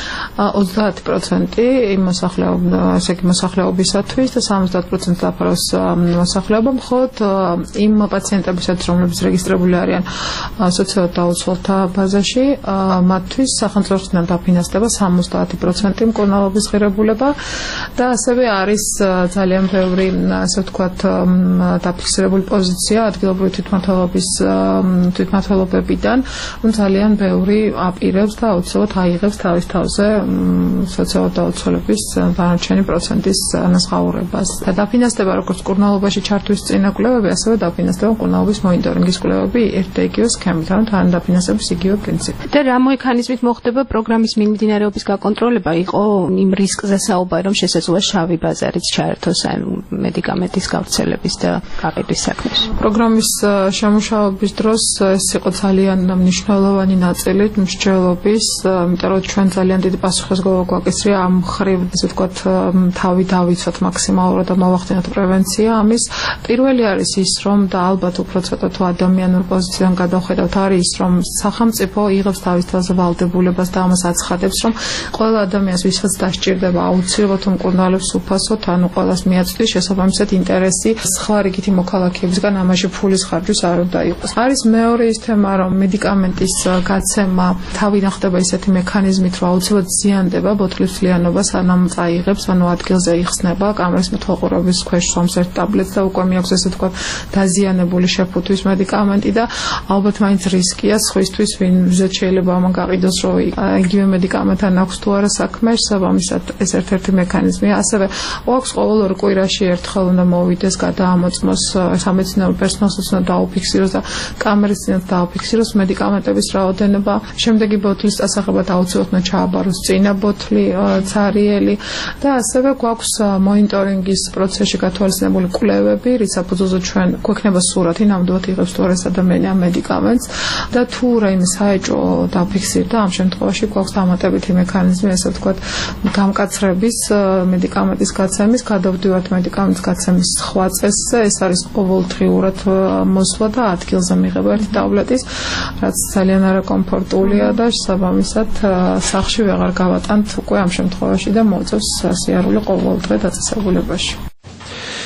ოცდაათი პროცენტი იმ მოსახლეობისა, ასე იგი მოსახლეობისათვის და სამოცდაათი პროცენტი დაფაროს მოსახლეობა, მხოლოდ იმ პაციენტებისათვის, რომლებიც რეგისტრირებული არიან სოციალურ დაუცველთა ბაზაში, მათთვის სახელმწიფოს მხრიდან დაფინანსდება სამოცდაათი პროცენტი მკურნალობის ღირებულება და ასევე არის ძალიან ბევრი, ასე ვთქვათ, დაფიქსირებული პოზიცია ადგილობრივი თვითმმართველობის თვითმმართველობებიდან, რომ ძალიან ბევრი აპირებს და აუცილებლად აიღებს თავის თავზე სოციალურ დაუცველების დანარჩენი პროცენტის ანაზღაურებას. და დაფინანსდება როგორც მკურნალობაში ჩართვის წინა კვლევები, ასევე დაფინანსდება მკურნალობის მონიტორინგის კვლევები ერთ და იგივე სქემით, ანუ თანადაფინანსების იგივე პრინციპი. და რა მექანიზმით მოხდება პროგრამის მიმდინარეობის გაკონტროლება? იყო იმ რისკზე საუბარი, რომ შესაძლოა შავი ბაზარიც ჩაერთოს ამ მედიკამენტის გავრცელების და გაყიდვის საქმეში. პროგრამის შემუშავების დროს ეს იყო ძალიან მნიშვნელოვანი ნაწილი მსჯელობის, იმიტომ რომ ჩვენ ძალიან დიდი პასუხისმგებლობა გვაკისრია ამ მხრივ, ესე ვთქვათ, თავი დავიცვათ მაქსიმალურად და მოვახდინოთ პრევენცია ამის. პირველი არის ის, რომ და ალბათ უფრო ცოტა თუ ადამიანურ პოზიციიდან გადავხედავთ, არის ის, რომ სახელმწიფო იღებს თავის თავზე ვალდებულებას და ამას აცხადებს, რომ ყველა ადამიანს ვისაც დასჭირდება აუცილებლად უმკურნალებს უფასოდ, ანუ ყველას მიაწვდის შესაბამისად ინტერესი სხვა რიგითი მოქალაქეებისგან ამაში ფულის ხარჯვის არ უნდა იყოს. არის მეორე ის თემა, რომ მედიკამენტის გაცემა თავი ნახდება ისეთი მექანიზმით, რომ აუცილებლად ზიანდება ბოთლის მთლიანობას, ანუ წაიღებს, ანუ ადგილზე იხსნება, კამერის მეთვალყურების ქვეშ სვამს ერთ ტაბლეტს და უკვე მიაქვს ესე ვთქვათ დაზიანებული შეფუთვის მედიკამენტი და ალბათ მაინც რისკია სხვისთვის, ვინმზეც შეიძლება ამან გაყიდოს, რომ იგივე მედიკამენტთან აქვს თუ არა საქმე, შესაბამისად ეს ერთ-ერთი მექანიზმია. ასევე აქვს ყოველ ორ კვირაში ერთხელ უნდა მოვიდეს, გადაამოწმოს სამედიცინო პერსონალს უნდა დაუფიქსიროს და კამერის წინათ დაუფიქსიროს მედიკამენტების რაოდენობა. შემდეგი ბოთლის წასაღებად აუცილებლად უნდა ჩააბაროს წინა ბოთლი, ცარიელი და ასევე გვაქვს მონიტორინგის პროცესში გათვალისწინებული კვლევები, რის საფუძველზე ჩვენ გვექნება სურათი, ნამდვილად იღებს თუ არა ეს ადამიანი ამ მედიკამენტს და თუ რაიმე საეჭვო დაფიქსირდა, ამ შემთხვევაში გვაქვს დამატებითი მექანიზმი, ესე ვთქვათ, გამკაცრების მედიკამენტის გაცემის, გადავდივართ მედიკამენტის გაცემის სხვა წესზე, ეს არის ყოველდღიურად მოსვლა და ადგილზე მიღება ერთი ტაბლეტის, რაც ძალიან არაკომფორტულია და შესაბამისად სახლში ვეღარ გავატანთ უკვე ამ შემთხვევაში და მოწევს სიარული ყოველდღე დაწესებულებაში.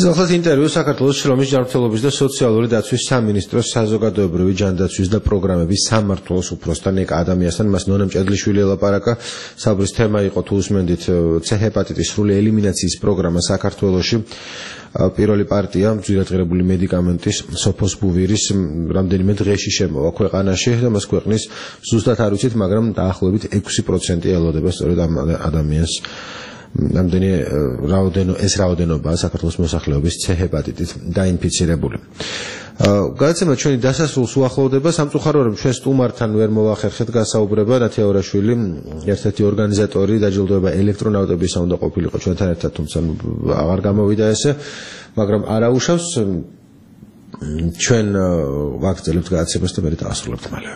გახლავთ ინტერვიუ საქართველოს შრომის ჯანმრთელობის და სოციალური დაცვის სამინისტროს საზოგადოებრივი ჯანდაცვის და პროგრამების სამმართველოს უფროსთან ეკა ადამიანთან მას ნონა მჭედლიშვილი ელაპარაკა. საბრის თემა იყო თუ უსმენდით C ჰეპატიტის სრული ელიმინაციის პროგრამა საქართველოში. პირველი პარტია ძვირადღირებული მედიკამენტის სოფოსბუვირის რამდენიმე დღეში შემოვა ქვეყანაში და მას ქვეყნის ზუსტად არ ვიცით, მაგრამ დაახლოებით ექვსი პროცენტი ელოდება სწორედ ამ ადამიანს. Ამდენი რაოდენო ეს რაოდენობაა საქართველოს მოსახლეობის C ჰეპატიტით დაინფიცირებული. გადაცემა ჩვენი დასასრულს უახლოვდება. სამწუხაროდ რომ ჩვენ სტუმართან ვერ მოვახერხეთ გასაუბრება. ნათიაურაშვილი ერთ-ერთი ორგანიზატორი დაჯილდოება ელექტრონავტებისა უნდა ყოფილიყო ჩვენთან ერთად, თუმცა აღარ გამოვიდა ესე, მაგრამ არაუშავს ჩვენ ვაგრძელებთ გადაცემას და მე დავასრულებთ მალე.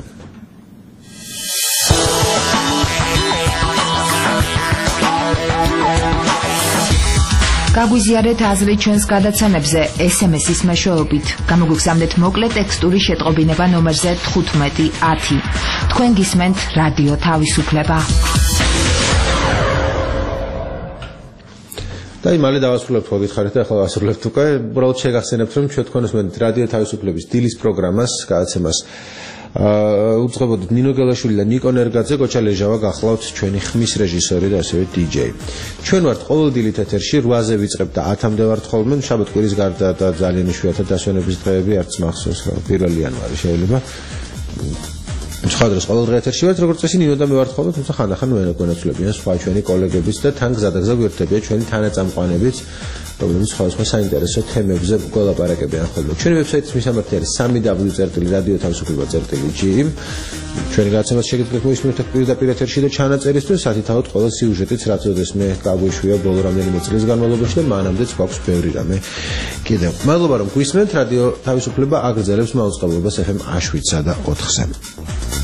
გაგვიზიარეთ აზრი ჩვენს გადაცემებზე S M S-ის მეშვეობით. გამოგვიგზავნეთ მოკლე ტექსტური შეტყობინება ნომერზე თხუთმეტი ათი. თქვენ გისმენთ რადიო თავისუფლება. და იმალე დავასრულებთ ხო გითხარით და ახლა ვასრულებთ უკვე. უბრალოდ შეგახსენებთ რომ ჩვენ თქვენ უსმენთ რადიო თავისუფლების დილის პროგრამას, გადაცემას უძღვებოდით ნინო გელაშვილი და ნიკო ნერგაძე, გოჩა ლეჟავა გახლავთ ჩვენი ხმის რეჟისორი და ასევე დი ჯეი. ჩვენ ვართ ყოველდილით ეთერში რვაზე ვიწყებთ და ათამდე ვართ ხოლმე, შაბათ კვირის გარდა და ძალიან იშვიათად დასვენების დღეები არც მახსოვს, პირველი იანვარი შეიძლება. სხვადასხვა ყოველ დღე ეთერში ვართ, როგორც წესი ნინო და მე ვართ ხოლმე, თუმცა ხანდახან გვენაცვლებიან სხვა ჩვენი კოლეგებიც და თან გზადაგზა გვერდებიან ჩვენი თანაწამყვანებიც, რომლებიც სხვადასხვა საინტერესო თემებზე გველაპარაკებიან ხოლმე. ჩვენი ვებსაიტის მისამართი არის სამი დაბლიუ წერტილი რადიო თავისუფლება წერტილი ჯი. ჩვენი გადაცემას შეგიძლიათ მოისმინოთ პირდაპირ ეთერში და ჩანაწერისთვის სათითაოდ ყველა სიუჟეტიც რაც ოდესმე მე გაგვიშვია ბოლო რამდენიმე წლის განმავლობაში და მანამდეც გვაქვს ბევრი რამე კიდევ. მადლობა რომ გვისმენთ. რადიო თავისუფლება აგრძელებს მაუწყებლობას F M შვიდსა და ოთხზე.